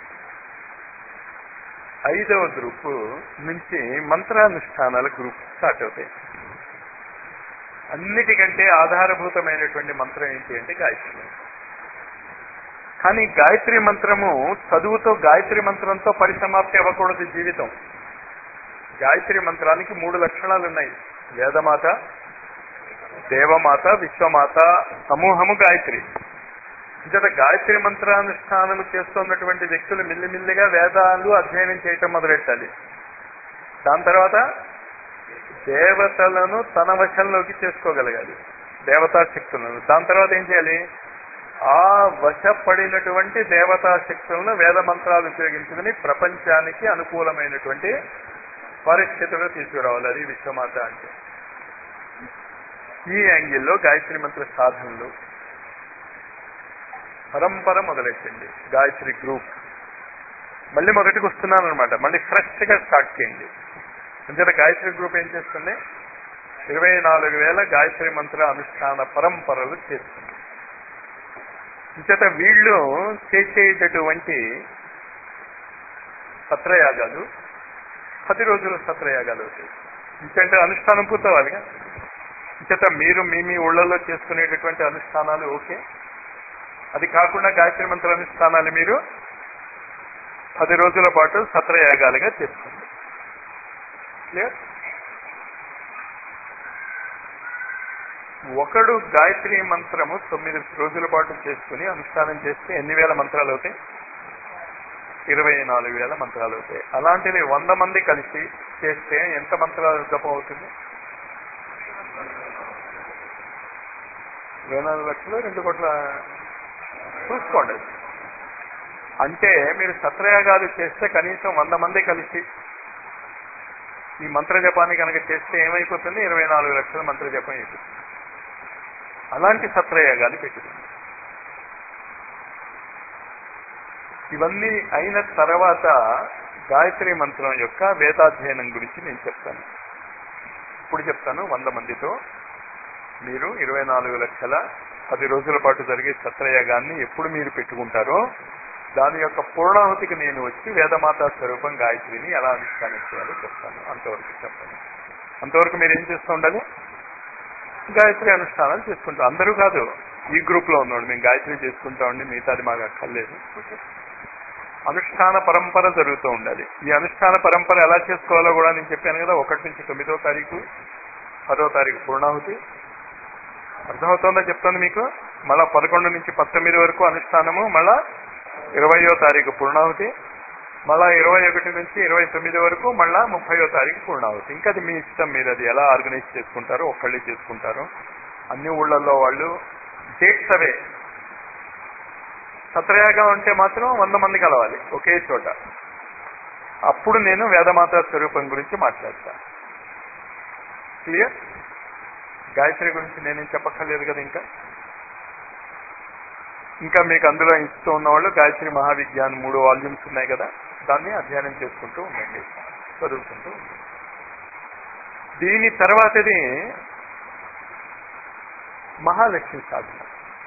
ఐదవ గ్రూపు నుంచి మంత్రానుష్ఠానాల గ్రూప్ స్టార్ట్ అవుతాయి. అన్నిటికంటే ఆధారభూతమైనటువంటి మంత్రం ఏంటి అంటే గాయత్రి. కానీ గాయత్రి మంత్రము చదువుతో గాయత్రి మంత్రంతో పరిసమాప్తి అవ్వకూడదు జీవితం. గాయత్రి మంత్రానికి మూడు లక్షణాలు ఉన్నాయి. వేదమాత, దేవమాత, విశ్వమాత సమూహము గాయత్రి. ఇంత గాయత్రి మంత్రానుష్ఠానము చేస్తున్నటువంటి వ్యక్తులు మిల్లిమిల్లిగా వేదాలు అధ్యయనం చేయటం మొదలెట్టాలి. దాని తర్వాత దేవతలను తన వశంలోకి చేసుకోగలగాలి, దేవతా శక్తులను. దాని తర్వాత ఏం చేయాలి? ఆ వశపడినటువంటి దేవతా శక్తులను వేద మంత్రాలు ఉపయోగించుకుని ప్రపంచానికి అనుకూలమైనటువంటి పరిస్థితులు తీసుకురావాలి. అది విశ్వమాత అంటే. ఈ యాంగిల్లో గాయత్రి మంత్ర సాధనలు పరంపర మొదలెట్టండి. గాయత్రి గ్రూప్ మళ్ళీ మొదటికి వస్తున్నాను అనమాట. మళ్ళీ ఫ్రెష్ గా స్టార్ట్ చేయండి. అంచేత గాయత్రి గ్రూప్ ఏం చేస్తుంది? ఇరవై నాలుగు వేల గాయత్రి మంత్ర అనుష్ఠాన పరంపరలు చేస్తుంది. అంచేత వీళ్ళు చేసేటటువంటి సత్రయాగాలు పది రోజుల సత్రయాగాలు అవుతాయి. ఇంకంటే అనుష్ఠానం పూర్తవాలిగా. ఇంచేత మీరు మీ మీ ఊళ్ళలో చేసుకునేటటువంటి అనుష్ఠానాలు ఓకే. అది కాకుండా గాయత్రి మంత్ర అనుష్ఠానాలు మీరు పది రోజుల పాటు సత్రయాగాలుగా చేసుకోండి. క్లియర్? ఒకడు గాయత్రి మంత్రము తొమ్మిది రోజుల పాటు చేసుకుని అనుష్ఠానం చేస్తే ఎన్ని వేల మంత్రాలు అవుతాయి? ఇరవై నాలుగు వేల మంత్రాలు అవుతాయి. అలాంటిది వంద మంది కలిసి చేస్తే ఎంత మంత్రాలు జపం అవుతుంది? ఇరవై నాలుగు లక్షలు రెండు కోట్ల చూసుకోండి. అంటే మీరు సత్రయాగాలు చేస్తే కనీసం వంద మంది కలిసి ఈ మంత్ర జపాన్ని కనుక చేస్తే ఏమైపోతుంది? ఇరవై నాలుగు లక్షల మంత్ర జపం అయిపోతుంది. అలాంటి సత్రయాగాలు పెట్టుకుంది. ఇవన్నీ అయిన తర్వాత గాయత్రి మంత్రం యొక్క వేదాధ్యయనం గురించి నేను చెప్తాను. ఇప్పుడు చెప్తాను. వంద మందితో మీరు ఇరవై నాలుగు లక్షల పది రోజుల పాటు జరిగే సత్రయాగాన్ని ఎప్పుడు మీరు పెట్టుకుంటారో దాని యొక్క పూర్ణాహుతికి నేను వచ్చి వేదమాతా స్వరూపం గాయత్రిని ఎలా అనుష్ఠానం చేయాలో చెప్తాను. అంతవరకు చెప్పండి. అంతవరకు మీరు ఏం చేస్తూ ఉండాలి? గాయత్రి అనుష్ఠానాలు చేసుకుంటాం. అందరూ కాదు, ఈ గ్రూప్ లో ఉన్నాడు. మేము గాయత్రి చేసుకుంటామండి, మిగతాది మాకు అక్కర్లేదు. అనుష్ఠాన పరంపర జరుగుతూ ఉండాలి. ఈ అనుష్ఠాన పరంపర ఎలా చేసుకోవాలో కూడా నేను చెప్పాను కదా. ఒకటి నుంచి తొమ్మిదో తారీఖు పదో తారీఖు పూర్ణాహుతి. అర్థమవుతుందా చెప్తాను మీకు. మళ్ళా పదకొండు నుంచి పంతొమ్మిది వరకు అనుష్ఠానము, మళ్ళా ఇరవయో తారీఖు పూర్ణాహుతి, మళ్ళా ఇరవై ఒకటి నుంచి ఇరవై తొమ్మిది వరకు మళ్ళా ముప్పయో తారీఖు పూర్ణాహుతి. ఇంకా అది మీ ఇష్టం. మీరు అది ఎలా ఆర్గనైజ్ చేసుకుంటారో, ఒక్కళ్ళే చేసుకుంటారో. అన్ని ఊళ్ళల్లో వాళ్ళు డేట్స్ అవే. సత్రయాగం అంటే మాత్రం వంద మంది కలవాలి ఒకే చోట. అప్పుడు నేను వేదమాత స్వరూపం గురించి మాట్లాడతాను. క్లియర్? గాయత్రి గురించి నేనేం చెప్పక్కర్లేదు కదా. ఇంకా ఇంకా మీకు అందులో ఇస్తూ ఉన్నవాళ్ళు గాయత్రి మహావిజ్ఞాన్ మూడు వాల్యూమ్స్ ఉన్నాయి కదా, దాన్ని అధ్యయనం చేసుకుంటూ ఉండండి, చదువుకుంటూ ఉండండి. దీని తర్వాతది మహాలక్ష్మి సాధన.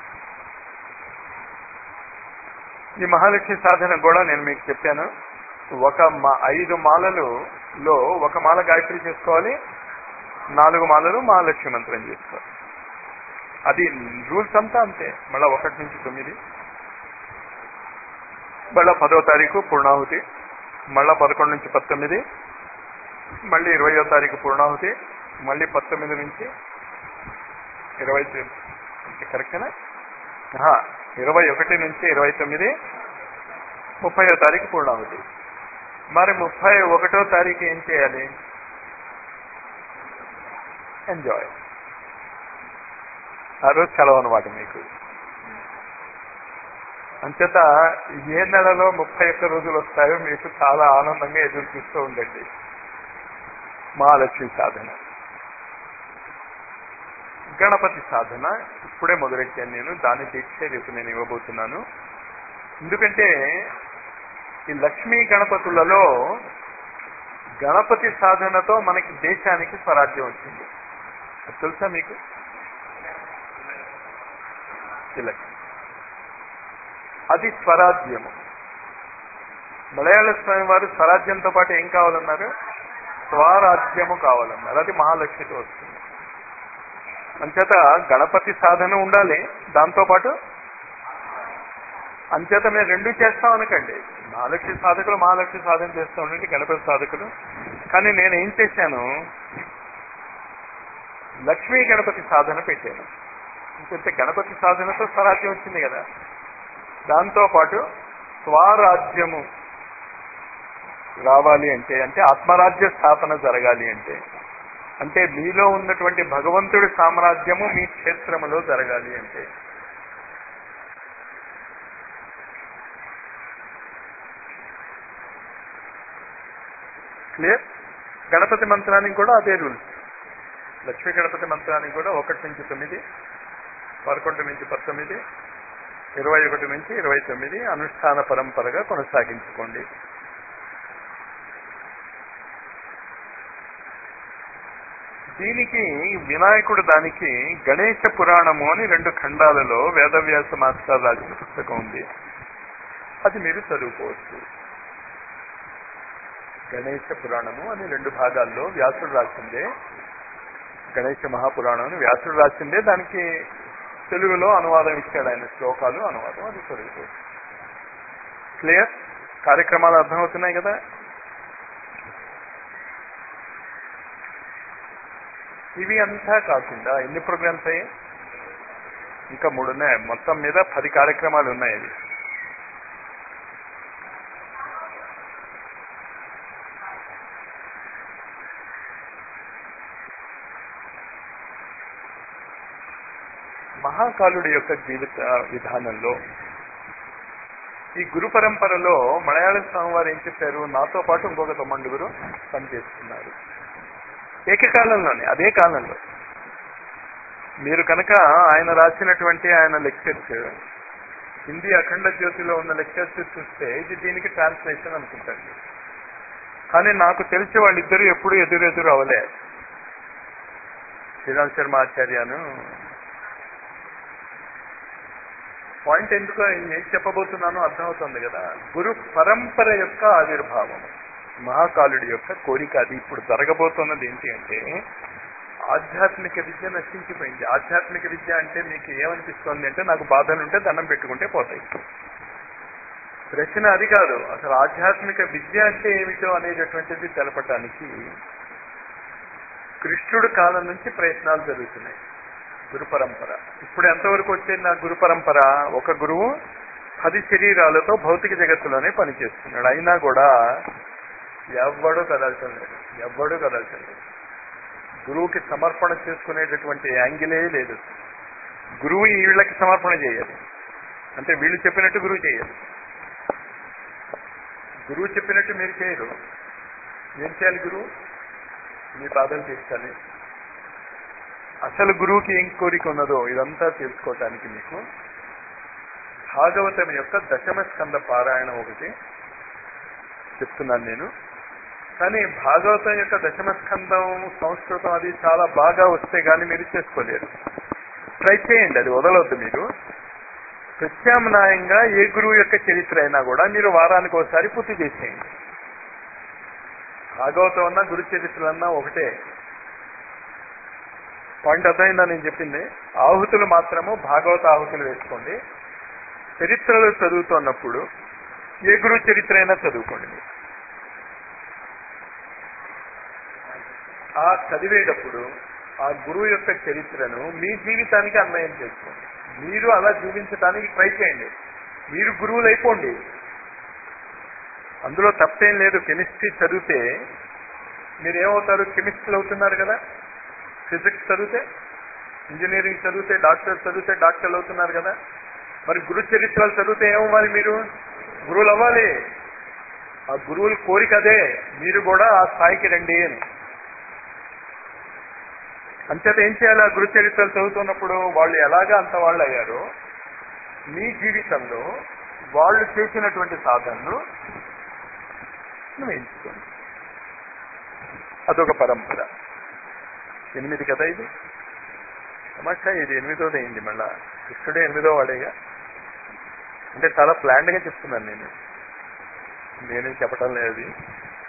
ఈ మహాలక్ష్మి సాధన కూడా నేను మీకు చెప్పాను. ఒక మా ఐదు మాలలులో ఒక మాల గాయత్రి చేసుకోవాలి, నాలుగు మాలలు మహాలక్ష్మి మంత్రం చేసుకోవాలి. అది రూల్స్ అంతా అంతే. మళ్ళా ఒకటి నుంచి తొమ్మిది, మళ్ళా పదో తారీఖు పూర్ణాహుతి, మళ్ళా పదకొండు నుంచి పంతొమ్మిది, మళ్ళీ ఇరవయో తారీఖు పూర్ణాహుతి, మళ్ళీ పంతొమ్మిది నుంచి ఇరవై కరెక్టేనా? ఇరవై ఒకటి నుంచి ఇరవై తొమ్మిది, ముప్పయో తారీఖు పూర్ణాహుతి. మరి ముప్పై ఒకటో తారీఖు ఏం చేయాలి? ఎంజాయ్. ఆ రోజు సెలవు అనమాట మీకు. అంచేత ఏ నెలలో ముప్పై ఒక్క రోజులు వస్తాయో మీకు చాలా ఆనందంగా ఎదురు చూస్తూ ఉండండి. మహాలక్ష్మి సాధన. గణపతి సాధన ఇప్పుడే మొదలెట్టాను నేను. దాని దీక్ష రేపు నేను ఇవ్వబోతున్నాను. ఎందుకంటే ఈ లక్ష్మీ గణపతులలో గణపతి సాధనతో మనకి దేశానికి స్వరాజ్యం వచ్చింది. అది తెలుసా మీకు? తిలక్. అది స్వరాజ్యము. మలయాళ స్వామి వారు స్వరాజ్యంతో పాటు ఏం కావాలన్నారు? స్వరాజ్యము కావాలన్నారు. అది మహాలక్ష్మితో వస్తుంది. అంచేత గణపతి సాధన ఉండాలి, దాంతోపాటు అంచేత మేము రెండు చేస్తాం అనకండి. మహాలక్ష్మి సాధకులు మహాలక్ష్మి సాధన చేస్తూ ఉండండి, గణపతి సాధకులు. కానీ నేను ఏం చేశాను, లక్ష్మీ గణపతి సాధన పెట్టాను. ఇంకంటే గణపతి సాధనతో స్వరాజ్యం వచ్చింది కదా. దాంతోపాటు స్వరాజ్యము రావాలి అంటే, అంటే ఆత్మరాజ్య స్థాపన జరగాలి అంటే, అంటే మీలో ఉన్నటువంటి భగవంతుడి సామ్రాజ్యము మీ క్షేత్రములో జరగాలి అంటే, క్లియర్. గణపతి మంత్రానికి కూడా అదే రూల్స్. లక్ష్మీ గణపతి మంత్రానికి కూడా ఒకటి నుంచి తొమ్మిది, పదకొండు నుంచి పంతొమ్మిది, ఇరవై ఒకటి నుంచి ఇరవై తొమ్మిది అనుష్ఠాన పరంపరగా కొనసాగించుకోండి. దీనికి వినాయకుడు దానికి గణేశ పురాణము అని రెండు ఖండాలలో వేదవ్యాస మాస్టర్ రాసిన పుస్తకం ఉంది, అది మీరు చదువుకోవచ్చు. గణేశ పురాణము అని రెండు భాగాల్లో వ్యాసుడు రాసిందే, గణేశ మహాపురాణం అని వ్యాసుడు రాసిందే, దానికి తెలుగులో అనువాదం ఇచ్చాడు ఆయన, శ్లోకాలు అనువాదం, అది చదువుకోవచ్చు. క్లియర్. కార్యక్రమాలు అర్థమవుతున్నాయి కదా. ఇవి అంతా కాకుండా ఎన్ని ప్రోగ్రామ్స్ అయ్యాయి, ఇంకా మూడు ఉన్నాయి. మొత్తం మీద పది కార్యక్రమాలు ఉన్నాయి. అవి మహాకాలుడి యొక్క జీవిత విధానంలో ఈ గురు పరంపరలో మలయాళ స్వామి వారు ఏం చెప్పారు, నాతో పాటు ఇంకొక తొమ్మండుగురు పనిచేస్తున్నారు ఏకకాలంలోనే, అదే కాలంలో. మీరు కనుక ఆయన రాసినటువంటి ఆయన లెక్చర్స్, హిందీ అఖండ జ్యోతిలో ఉన్న లెక్చర్స్ చూస్తే ఇది దీనికి ట్రాన్స్లేషన్ అనుకుంటారు. కానీ నాకు తెలిసి వాళ్ళిద్దరూ ఎప్పుడు ఎదురెదురు అవలే. శ్రీరామ్ శర్మ ఆచార్యను పాయింట్ ఎందుకు ఏం చెప్పబోతున్నానో అర్థమవుతుంది కదా. గురు పరంపర యొక్క ఆవిర్భావం, మహాకాలుడి యొక్క కోరిక, అది ఇప్పుడు జరగబోతున్నది ఏంటి అంటే, ఆధ్యాత్మిక విద్య నశించిపోయింది. ఆధ్యాత్మిక విద్య అంటే మీకు ఏమనిపిస్తుంది అంటే, నాకు బాధలుంటే దండం పెట్టుకుంటే పోతాయి. ప్రశ్న అది కాదు. అసలు ఆధ్యాత్మిక విద్య అంటే ఏమిటో అనేటటువంటిది తెలపటానికి కృష్ణుడు కాలం నుంచి ప్రయత్నాలు జరుగుతున్నాయి. గురు పరంపర ఇప్పుడు ఎంతవరకు వచ్చేది నా గురు పరంపర? ఒక గురువు పది శరీరాలతో భౌతిక జగత్తులోనే పనిచేస్తున్నాడు, అయినా కూడా ఎవ్వడూ కదలటం లేదు, ఎవ్వడూ కదలటం లేదు. గురువుకి సమర్పణ చేసుకునేటటువంటి యాంగిలే లేదు. గురువు ఈ వీళ్ళకి సమర్పణ చేయాలి అంటే వీళ్ళు చెప్పినట్టు గురువు చేయాలి. గురువు చెప్పినట్టు మీరు చేయరు. ఏం చేయాలి? గురువు మీ బాధలు తీర్చాలి. అసలు గురువుకి ఏం కోరిక ఉన్నదో ఇదంతా తెలుసుకోవటానికి మీకు భాగవతం యొక్క దశమ స్కంద పారాయణం ఒకటి చెప్తున్నాను నేను. కానీ భాగవతం యొక్క దశమ స్కందం సంస్కృతం అది చాలా బాగా వస్తే కానీ మీరు చేసుకోలేరు. ట్రై చేయండి, అది వదలవద్దు. మీరు ప్రత్యామ్నాయంగా ఏ గురువు యొక్క చరిత్ర అయినా కూడా మీరు వారానికి ఒకసారి పూర్తి చేసేయండి. భాగవతం అన్నా గురు చరిత్రలన్నా ఒకటే. పాయింట్ అర్థమైందా నేను చెప్పింది? ఆహుతులు మాత్రము భాగవత ఆహుతులు వేసుకోండి. చరిత్రలు చదువుతున్నప్పుడు ఏ గురువు చరిత్ర అయినా చదువుకోండి. ఆ చదివేటప్పుడు ఆ గురువు యొక్క చరిత్రను మీ జీవితానికి అన్వయం చేసుకోండి. మీరు అలా జీవించడానికి ట్రై చేయండి. మీరు గురువులు అయిపోండి, అందులో తప్పేం లేదు. కెమిస్ట్రీ చదివితే మీరు ఏమవుతారు? కెమిస్ట్రీలు అవుతున్నారు కదా. ఫిజిక్స్ చదివితే, ఇంజనీరింగ్ చదివితే, డాక్టర్ చదివితే డాక్టర్లు అవుతున్నారు కదా. మరి గురు చరిత్రలు చదివితే ఏమవ్వాలి? మీరు గురువులు అవ్వాలి. ఆ గురువుల కోరిక అదే, మీరు కూడా ఆ స్థాయికి రండి అని. అంచేత ఏం చేయాలి? ఆ గురు చరిత్రలు చదువుతున్నప్పుడు వాళ్ళు ఎలాగా అంత వాళ్ళు అయ్యారో మీ జీవితంలో వాళ్ళు చేసినటువంటి సాధనలు ఎంచుకోండి. అదొక పరంపర. ఎనిమిది కదా ఇది సమస్య. ఇది ఎనిమిదోది అయింది. మళ్ళా కృష్ణుడే ఎనిమిదో వాడేగా. అంటే చాలా ప్లాన్డ్గా చెప్తున్నాను నేను, నేనేం చెప్పటం లేదు.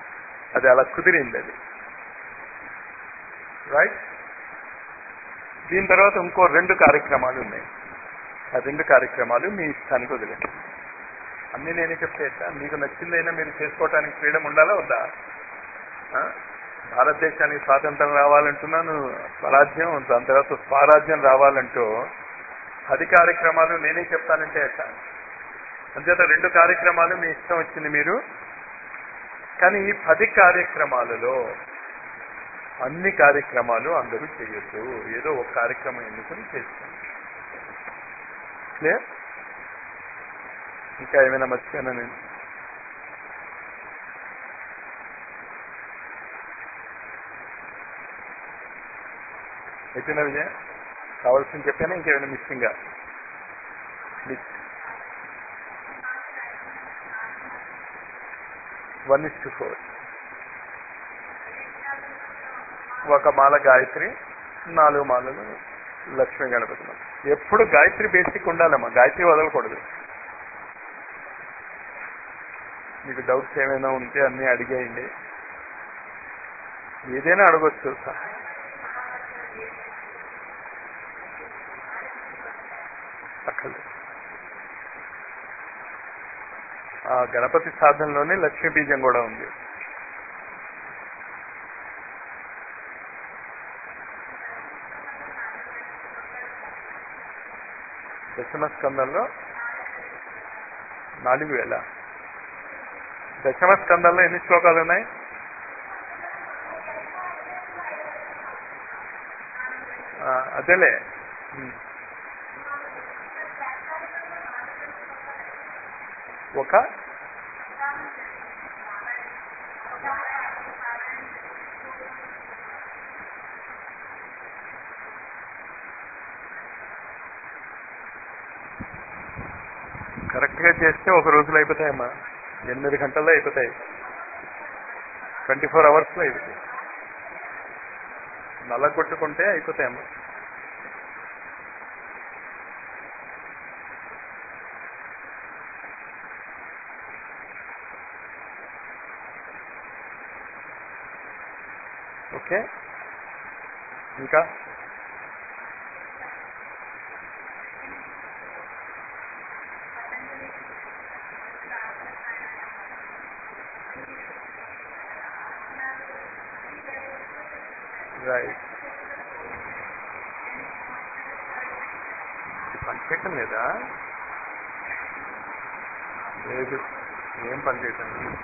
అది అలా కుదిరింది అది. రైట్. దీని తర్వాత ఇంకో రెండు కార్యక్రమాలు ఉన్నాయి. ఆ రెండు కార్యక్రమాలు మీ ఇష్టానికి వదిలేదు. అన్నీ నేనే చెప్తే ఎట్లా? మీకు నచ్చిందైనా మీరు చేసుకోవటానికి ఫ్రీడమ్ ఉండాలా వద్దా? భారతదేశానికి స్వాతంత్రం రావాలంటున్నాను, స్వరాజ్యం, దాని తర్వాత స్వరాజ్యం రావాలంటూ పది కార్యక్రమాలు నేనే చెప్తానంటే ఎట్లా? అంచేత రెండు కార్యక్రమాలు మీ ఇష్టం వచ్చింది మీరు. కానీ ఈ పది కార్యక్రమాలలో అన్ని కార్యక్రమాలు అందరూ చేయొద్దు. ఏదో ఒక కార్యక్రమం ఎన్నుకుని చేసుకోండి. క్లియర్? ఇంకా ఏమైనా మర్చిపోయానా నేను? అయిపోయినా విజయ? కావాల్సింది చెప్పానా? ఇంకేమైనా మిస్సింగా? Miss one is two four. ఒక మాల గాయత్రి, నాలుగు మాలలు లక్ష్మీ గణపతి. ఎప్పుడు గాయత్రి బేసిక్ ఉండాలమ్మా, గాయత్రి వదలకూడదు. మీకు డౌట్స్ ఏమైనా ఉంటే అన్నీ అడిగేయండి, ఏదైనా అడగొచ్చు. అక్కర్లేదు. ఆ గణపతి సాధనలోనే లక్ష్మీ బీజం కూడా ఉంది. దశమ స్కందంలో నాలుగు వేల దశమ స్కందంలో ఎన్ని శ్లోకాలు ఉన్నాయి? అదేలే. ఒక కరెక్ట్గా చేస్తే ఒక రోజులో అయిపోతాయమ్మా, ఎనిమిది గంటల్లో అయిపోతాయి, ట్వంటీ ఫోర్ అవర్స్లో అయిపోతాయి. నల్ల కొట్టుకుంటే అయిపోతాయమ్మా. ఓకే, ఇంకా రైట్. పనిచేయటం లేదా? లేదు, ఏం పనిచేయటం లేదు.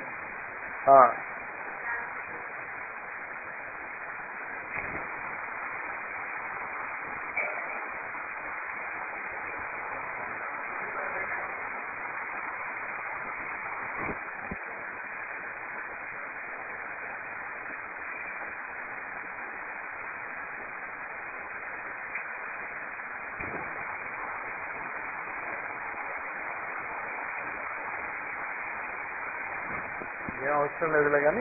ఏం అవసరం లేదులే. కానీ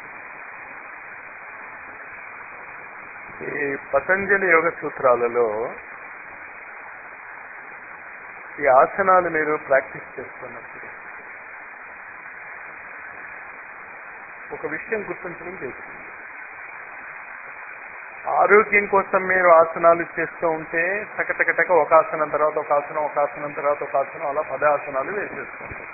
ఈ పతంజలి యోగ సూత్రాలలో ఈ ఆసనాలు మీరు ప్రాక్టీస్ చేస్తున్నప్పుడు ఒక విషయం గుర్తించడం చేస్తుంది. ఆరోగ్యం కోసం మీరు ఆసనాలు చేస్తూ ఉంటే టకటకటక ఒక ఆసనం తర్వాత ఒక ఆసనం, ఒక ఆసనం తర్వాత ఒక ఆసనం, అలా పద ఆసనాలు వేసేస్తుంటారు.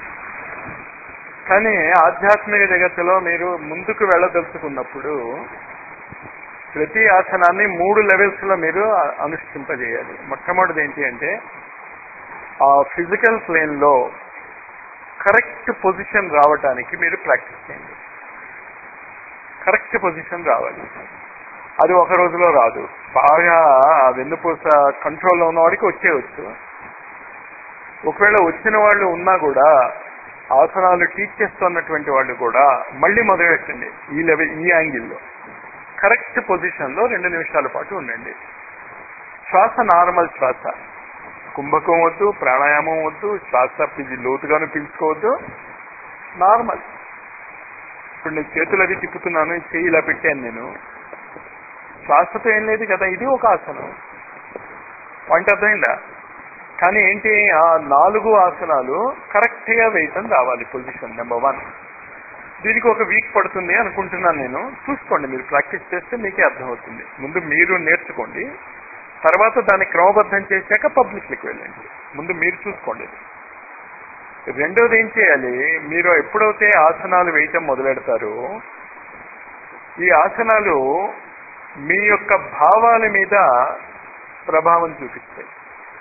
కానీ ఆధ్యాత్మిక జగత్తులో మీరు ముందుకు వెళ్ళదలుచుకున్నప్పుడు ప్రతి ఆసనాన్ని మూడు లెవెల్స్ లో మీరు అనుష్ఠింపజేయాలి. మొట్టమొదటిది ఏంటి అంటే ఆ ఫిజికల్ ప్లేన్ లో కరెక్ట్ పొజిషన్ రావటానికి మీరు ప్రాక్టీస్ చేయండి. కరెక్ట్ పొజిషన్ రావాలి. అది ఒక రోజులో రాదు. బాగా వెన్నుపూస కంట్రోల్లో ఉన్నవాడికి వచ్చేయచ్చు. ఒకవేళ వచ్చిన వాళ్ళు ఉన్నా కూడా ఆసనాలు టీచ్ చేస్తున్నటువంటి వాళ్ళు కూడా మళ్ళీ మొదలెట్టండి. ఈ లెవెల్, ఈ యాంగిల్లో కరెక్ట్ పొజిషన్లో రెండు నిమిషాల పాటు ఉండండి. శ్వాస నార్మల్ శ్వాస, కుంభకం వద్దు, ప్రాణాయామం వద్దు, శ్వాస పిలి లోతుగాను పీల్చుకోవద్దు, నార్మల్. ఇప్పుడు నేను చేతులు అది తిప్పుతున్నాను, చెయ్యి ఇలా పెట్టాను, నేను శ్వాసతో ఏం లేదు కదా, ఇది ఒక ఆసనం. పాయింట్ అర్థమైందా? కానీ ఏంటి, ఆ నాలుగు ఆసనాలు కరెక్ట్గా వేయటం రావాలి. Position number one. దీనికి ఒక వీక్ పడుతుంది అనుకుంటున్నాను నేను. చూసుకోండి, మీరు ప్రాక్టీస్ చేస్తే మీకే అర్థమవుతుంది. ముందు మీరు నేర్చుకోండి, తర్వాత దాన్ని క్రమబద్ధం చేశాక పబ్లిక్కి వెళ్ళండి. ముందు మీరు చూసుకోండి. రెండోది ఏం చేయాలి, మీరు ఎప్పుడైతే ఆసనాలు వేయటం మొదలెడతారో ఈ ఆసనాలు మీ యొక్క భావాల మీద ప్రభావం చూపిస్తాయి.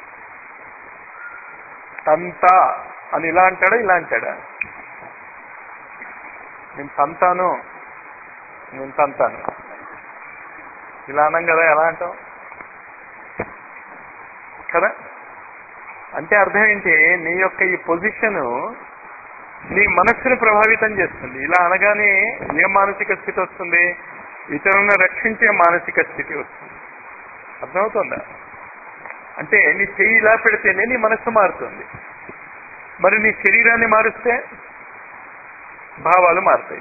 తంత అని ఇలా అంటాడా, ఇలా అంటాడా? నేను తంతాను, నేను తంతాను ఇలా అన్నాం కదా, ఎలా అంటాం కదా? అంటే అర్థం ఏంటి, నీ యొక్క ఈ పొజిషన్ నీ మనస్సును ప్రభావితం చేస్తుంది. ఇలా అనగానే ఏ మానసిక స్థితి వస్తుంది? ఇతరులను రక్షించే మానసిక స్థితి వస్తుంది. అర్థమవుతుందా? అంటే నీ చెయ్యి ఇలా పెడితేనే నీ మనస్సు మారుతుంది. మరి నీ శరీరాన్ని మారుస్తే భావాలు మారుతాయి.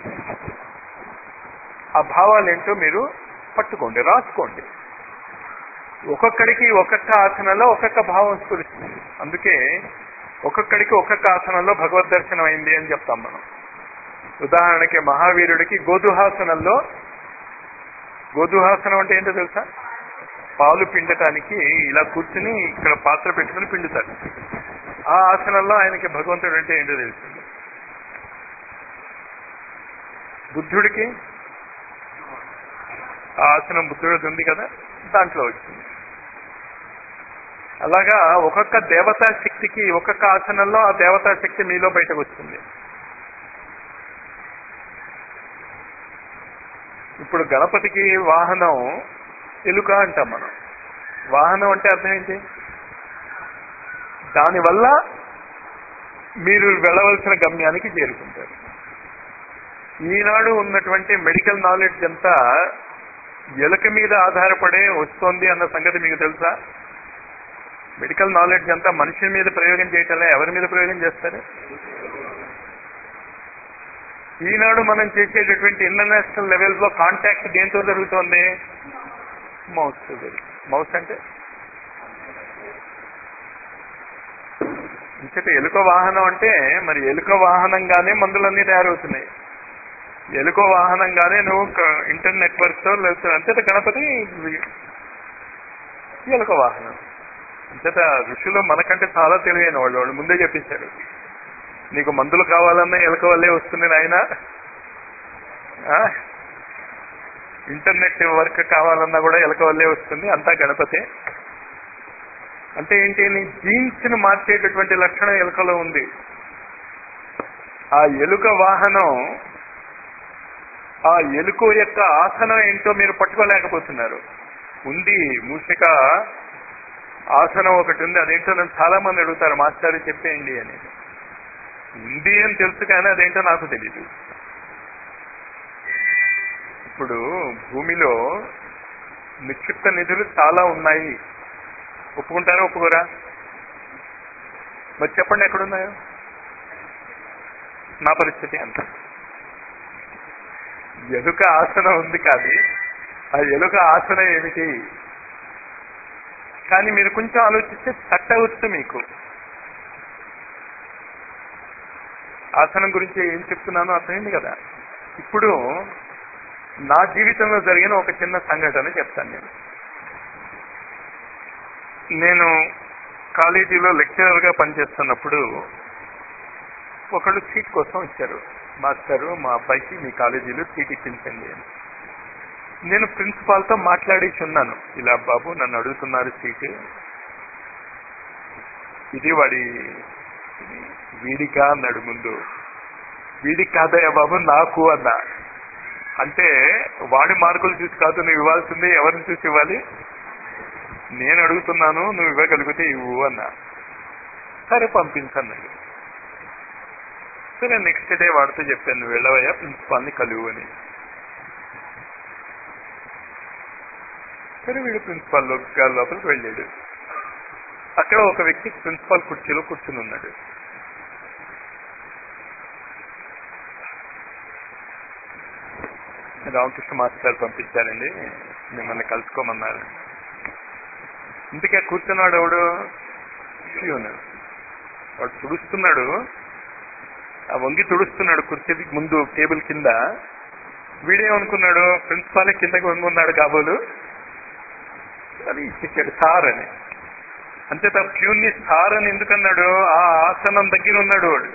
ఆ భావాలు ఏంటో మీరు పట్టుకోండి, రాసుకోండి. ఒక్కొక్కడికి ఒక్కొక్క ఆసనంలో ఒక్కొక్క భావం స్ఫురిస్తుంది. అందుకే ఒక్కొక్కడికి ఒక్కొక్క ఆసనంలో భగవద్ దర్శనం అయింది అని చెప్తాం మనం. ఉదాహరణకి మహావీరుడికి గోధుహాసనంలో, గోధుహాసనం అంటే ఏంటో తెలుసా? పాలు పిండటానికి ఇలా కూర్చుని ఇక్కడ పాత్ర పెట్టుకుని పిండుతాడు. ఆ ఆసనంలో ఆయనకి భగవంతుడు అంటే ఏంటో తెలుస్తుంది. బుద్ధుడికి ఆ ఆసనం బుద్ధుడికి ఉంది కదా, దాంట్లో వచ్చింది. అలాగా ఒక్కొక్క దేవతా శక్తికి ఒక్కొక్క ఆసనంలో ఆ దేవతా శక్తి మీలో బయటకు వస్తుంది. ఇప్పుడు గణపతికి వాహనం ఎలుక అంటాం మనం. వాహనం అంటే అర్థం ఏంటి? దానివల్ల మీరు వెళ్ళవలసిన గమ్యానికి చేరుకుంటారు. ఈనాడు ఉన్నటువంటి మెడికల్ నాలెడ్జ్ అంతా ఎలుక మీద ఆధారపడే వస్తోంది అన్న సంగతి మీకు తెలుసా? మెడికల్ నాలెడ్జ్ అంతా మనుషుల మీద ప్రయోగం చేయటంలో ఎవరి మీద ప్రయోగం చేస్తారు? ఈనాడు మనం చేసేటటువంటి ఇంటర్నేషనల్ లెవెల్స్ లో కాంటాక్ట్ దేంతో జరుగుతోంది? మౌస్ తో జరుగుతుంది. మౌస్ అంటే ఇంకటి ఎలుక వాహనం అంటే మరి ఎలుక వాహనంగానే మందులన్నీ తయారవుతున్నాయి. ఎలుక వాహనంగానే నువ్వు ఇంటర్ నెట్వర్క్ తో వెళ్తున్నావు. అంతేత గణపతి ఎలుక వాహనం. అంతేత ఋషులు మనకంటే చాలా తెలివైన వాళ్ళు. వాళ్ళు ముందే చెప్పించారు, నీకు మందులు కావాలన్నా ఎలుక వల్లే వస్తుంది నాయన, ఇంటర్నెట్ వర్క్ కావాలన్నా కూడా ఎలుక వల్లే వస్తుంది, అంతా గణపతే. అంటే ఏంటి, నీ జీన్స్ ని మార్చేటటువంటి లక్షణం ఎలుకలో ఉంది. ఆ ఎలుక వాహనం, ఆ ఎలుక యొక్క ఆసనం ఏంటో మీరు పట్టుకోలేకపోతున్నారు. ఉంది మూషిక ఆసనం ఒకటి ఉంది, అదేంటో నన్ను చాలా మంది అడుగుతారు, మాస్టర్ చెప్పేయండి అని. ఉంది అని తెలుసు కానీ అదేంటో నాకు తెలీదు. ఇప్పుడు భూమిలో నిక్షిప్త నిధులు చాలా ఉన్నాయి, ఒప్పుకుంటారా ఒప్పుకోరా? మరి చెప్పండి ఎక్కడున్నాయో. నా పరిస్థితి అంత. ఎలుక ఆసనం ఉంది కానీ ఆ ఎలుక ఆసనం ఏమిటి? కానీ మీరు కొంచెం ఆలోచిస్తే తట్టవచ్చు మీకు. ఆసనం గురించి ఏం చెప్తున్నానో అర్థమైంది కదా. ఇప్పుడు నా జీవితంలో జరిగిన ఒక చిన్న సంఘటన చెప్తాను. నేను నేను కాలేజీలో లెక్చరర్ గా పనిచేస్తున్నప్పుడు ఒకళ్ళు సీట్ కోసం వచ్చారు. మాస్టరు, మా అబ్బాయికి మీ కాలేజీలో సీట్ ఇప్పించండి అని. నేను ప్రిన్సిపాల్తో మాట్లాడేసి ఉన్నాను, ఇలా బాబు నన్ను అడుగుతున్నారు సీటు, ఇది వాడి వీడికా అన్నాడు. ముందు వీడికి కాదయ్యా బాబు, నాకు అన్నా. అంటే వాడి మార్కులు చూసి కాదు నువ్వు ఇవ్వాల్సింది, ఎవరిని చూసి ఇవ్వాలి? నేను అడుగుతున్నాను, నువ్వు ఇవ్వగలిగితే ఇవ్వు అన్నా. సరే పంపించన్నాడు. సరే నెక్స్ట్ డే వాడితో చెప్పాను, నువ్వు వెళ్ళవయ్యా ప్రిన్సిపాల్ని కలువు అని. సరే వీడు ప్రిన్సిపాల్ లోపలికి వెళ్ళాడు. అక్కడ ఒక వ్యక్తి ప్రిన్సిపాల్ కుర్చీలో కూర్చుని ఉన్నాడు. రామకృష్ణ మాస్టర్ పంపించారండి, మిమ్మల్ని కలుసుకోమన్నారు. ఇంటికే కూర్చున్నాడు ఎవడు? ప్యూన్. వాడు తుడుస్తున్నాడు, ఆ వంగి తుడుస్తున్నాడు కుర్చీకి ముందు టేబుల్ కింద. వీడేమనుకున్నాడు, ప్రిన్సిపాలే కిందకి వంగి ఉన్నాడు కాబోలు అది ఇచ్చేసాడు సార్ అని. అంతేత ప్యూన్ని సార్ అని ఎందుకన్నాడు, ఆ ఆసనం దగ్గర ఉన్నాడు వాడు.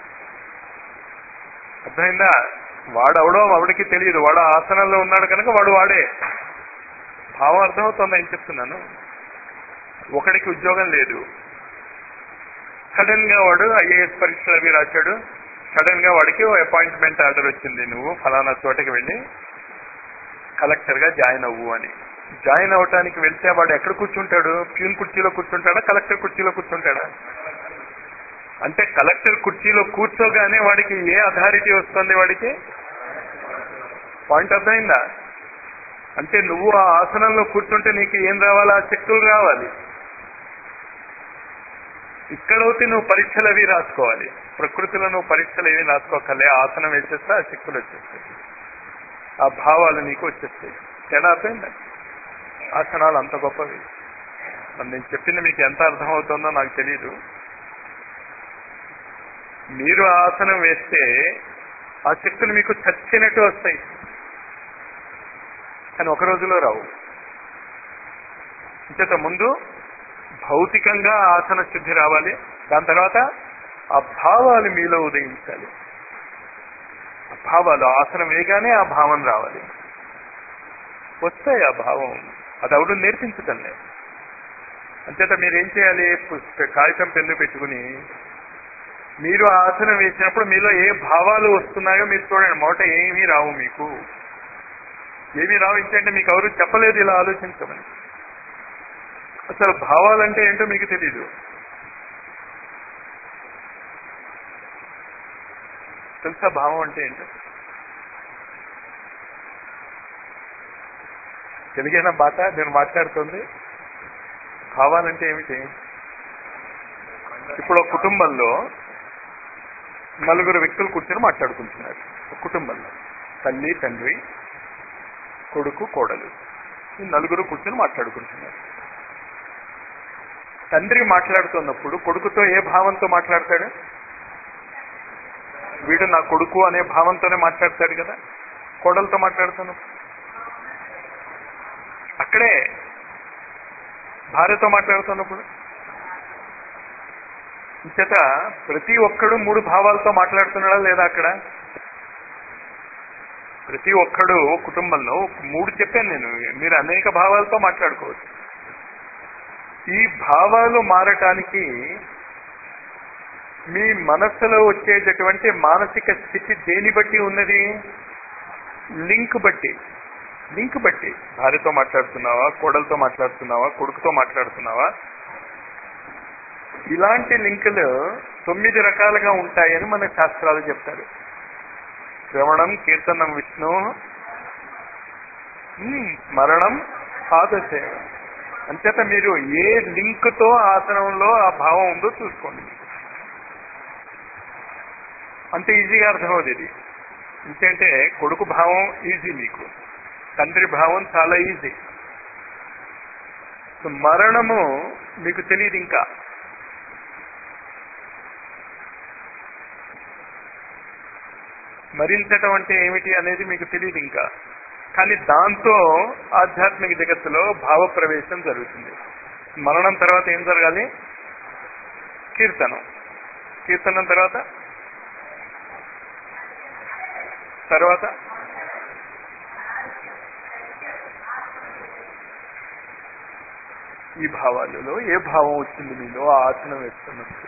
అర్థమైందా? వాడవడో ఆవిడకి తెలియదు, వాడు ఆసనంలో ఉన్నాడు కనుక వాడు వాడే. భావం అర్థమవుతుంది అని చెప్తున్నాను. ఒకడికి ఉద్యోగం లేదు, సడన్ గా వాడు ఐఏఎస్ పరీక్షలు అవి రాశాడు, సడన్ గా వాడికి అపాయింట్మెంట్ ఆర్డర్ వచ్చింది, నువ్వు ఫలానా చోటకి వెళ్ళి కలెక్టర్ గా జాయిన్ అవ్వు అని. జాయిన్ అవటానికి వెళ్తే వాడు ఎక్కడ కూర్చుంటాడు? ప్యూన్ కుర్చీలో కూర్చుంటాడా, కలెక్టర్ కుర్చీలో కూర్చుంటాడా? అంటే కలెక్టర్ కుర్చీలో కూర్చోగానే వాడికి ఏ అథారిటీ వస్తుంది? వాడికి పాయింట్ అర్థమైందా? అంటే నువ్వు ఆ ఆసనంలో కూర్చుంటే నీకు ఏం రావాలి? ఆ శక్తులు రావాలి. ఇక్కడైతే నువ్వు పరీక్షలు అవి రాసుకోవాలి, ప్రకృతిలో నువ్వు పరీక్షలు ఏవి రాసుకోకలే, ఆసనం వేసేస్తే ఆ శక్తులు వచ్చేస్తాయి, ఆ భావాలు నీకు వచ్చేస్తాయి. తేడా అర్థమైందా? ఆసనాలు అంత గొప్పవి. నేను చెప్పింది మీకు ఎంత అర్థమవుతుందో నాకు తెలీదు. మీరు ఆసనం వేస్తే ఆ శక్తులు మీకు చచ్చినట్టు వస్తాయి, కానీ ఒక రోజులో రావు. ఇంత ముందు భౌతికంగా ఆసన శుద్ధి రావాలి, దాని తర్వాత ఆ భావాలు మీలో ఉదయించాలి. ఆ భావాలు ఆసనం వేయగానే ఆ భావం రావాలి, వస్తాయి ఆ భావం. అది ఎవడు నేర్పించటంలే. అంతేత మీరేం చేయాలి? కాగితం పెన్ను పెట్టుకుని మీరు ఆసనం వేసినప్పుడు మీలో ఏ భావాలు వస్తున్నాయో మీరు చూడండి. మొదట ఏమీ రావు, మీకు ఏమీ రావు. ఏంటంటే మీకు ఎవరు చెప్పలేదు ఇలా ఆలోచించమని. అసలు భావాలంటే ఏంటో మీకు తెలీదు. తెలుసా భావం అంటే ఏంటో? తెలుగైన బాట నేను మాట్లాడుతుంది. భావాలంటే ఏమిటి? ఇప్పుడు ఒక కుటుంబంలో నలుగురు వ్యక్తులు కూర్చొని మాట్లాడుకుంటున్నారు. ఒక కుటుంబంలో తల్లి, తండ్రి, కొడుకు, కోడలు, ఈ నలుగురు కూర్చొని మాట్లాడుకుంటున్నారు. తండ్రి మాట్లాడుతున్నప్పుడు కొడుకుతో ఏ భావంతో మాట్లాడతాడు? వీడు నా కొడుకు అనే భావంతోనే మాట్లాడతాడు కదా. కోడలతో మాట్లాడుతున్నప్పుడు అక్కడే, భార్యతో మాట్లాడుతున్నప్పుడు ఇంచేత ప్రతి ఒక్కడు మూడు భావాలతో మాట్లాడుతున్నాడా లేదా? అక్కడ ప్రతి ఒక్కడు కుటుంబంలో మూడు చెప్పాను నేను, మీరు అనేక భావాలతో మాట్లాడుకోవచ్చు. ఈ భావాలు మారటానికి మీ మనస్సులో వచ్చేటటువంటి మానసిక స్థితి దేని బట్టి ఉన్నది? లింక్ బట్టి. లింక్ బట్టి భార్యతో మాట్లాడుతున్నావా, కోడలతో మాట్లాడుతున్నావా, కొడుకుతో మాట్లాడుతున్నావా? ఇలాంటి లింకులు తొమ్మిది రకాలుగా ఉంటాయని మన శాస్త్రాలు చెప్తారు. శ్రవణం, కీర్తనం విష్ణు, స్మరణం, పాదసేవ. అంచేత మీరు ఏ లింక్తో ఆసనంలో ఆ భావం ఉందో చూసుకోండి. అంత ఈజీగా అర్థమవుతుంది ఇది. ఎందుకంటే కొడుకు భావం ఈజీ, మీకు తండ్రి భావం చాలా ఈజీ. మరణము మీకు తెలియదు ఇంకా. మరించటం అంటే ఏమిటి అనేది మీకు తెలియదు ఇంకా. కానీ దాంతో ఆధ్యాత్మిక జగత్తులో భావ ప్రవేశం జరుగుతుంది. మరణం తర్వాత ఏం జరగాలి? కీర్తనం. కీర్తనం తర్వాత తర్వాత ఈ భావాలలో ఏ భావం వచ్చింది మీలో ఆ ఆసనం వేస్తున్నప్పుడు?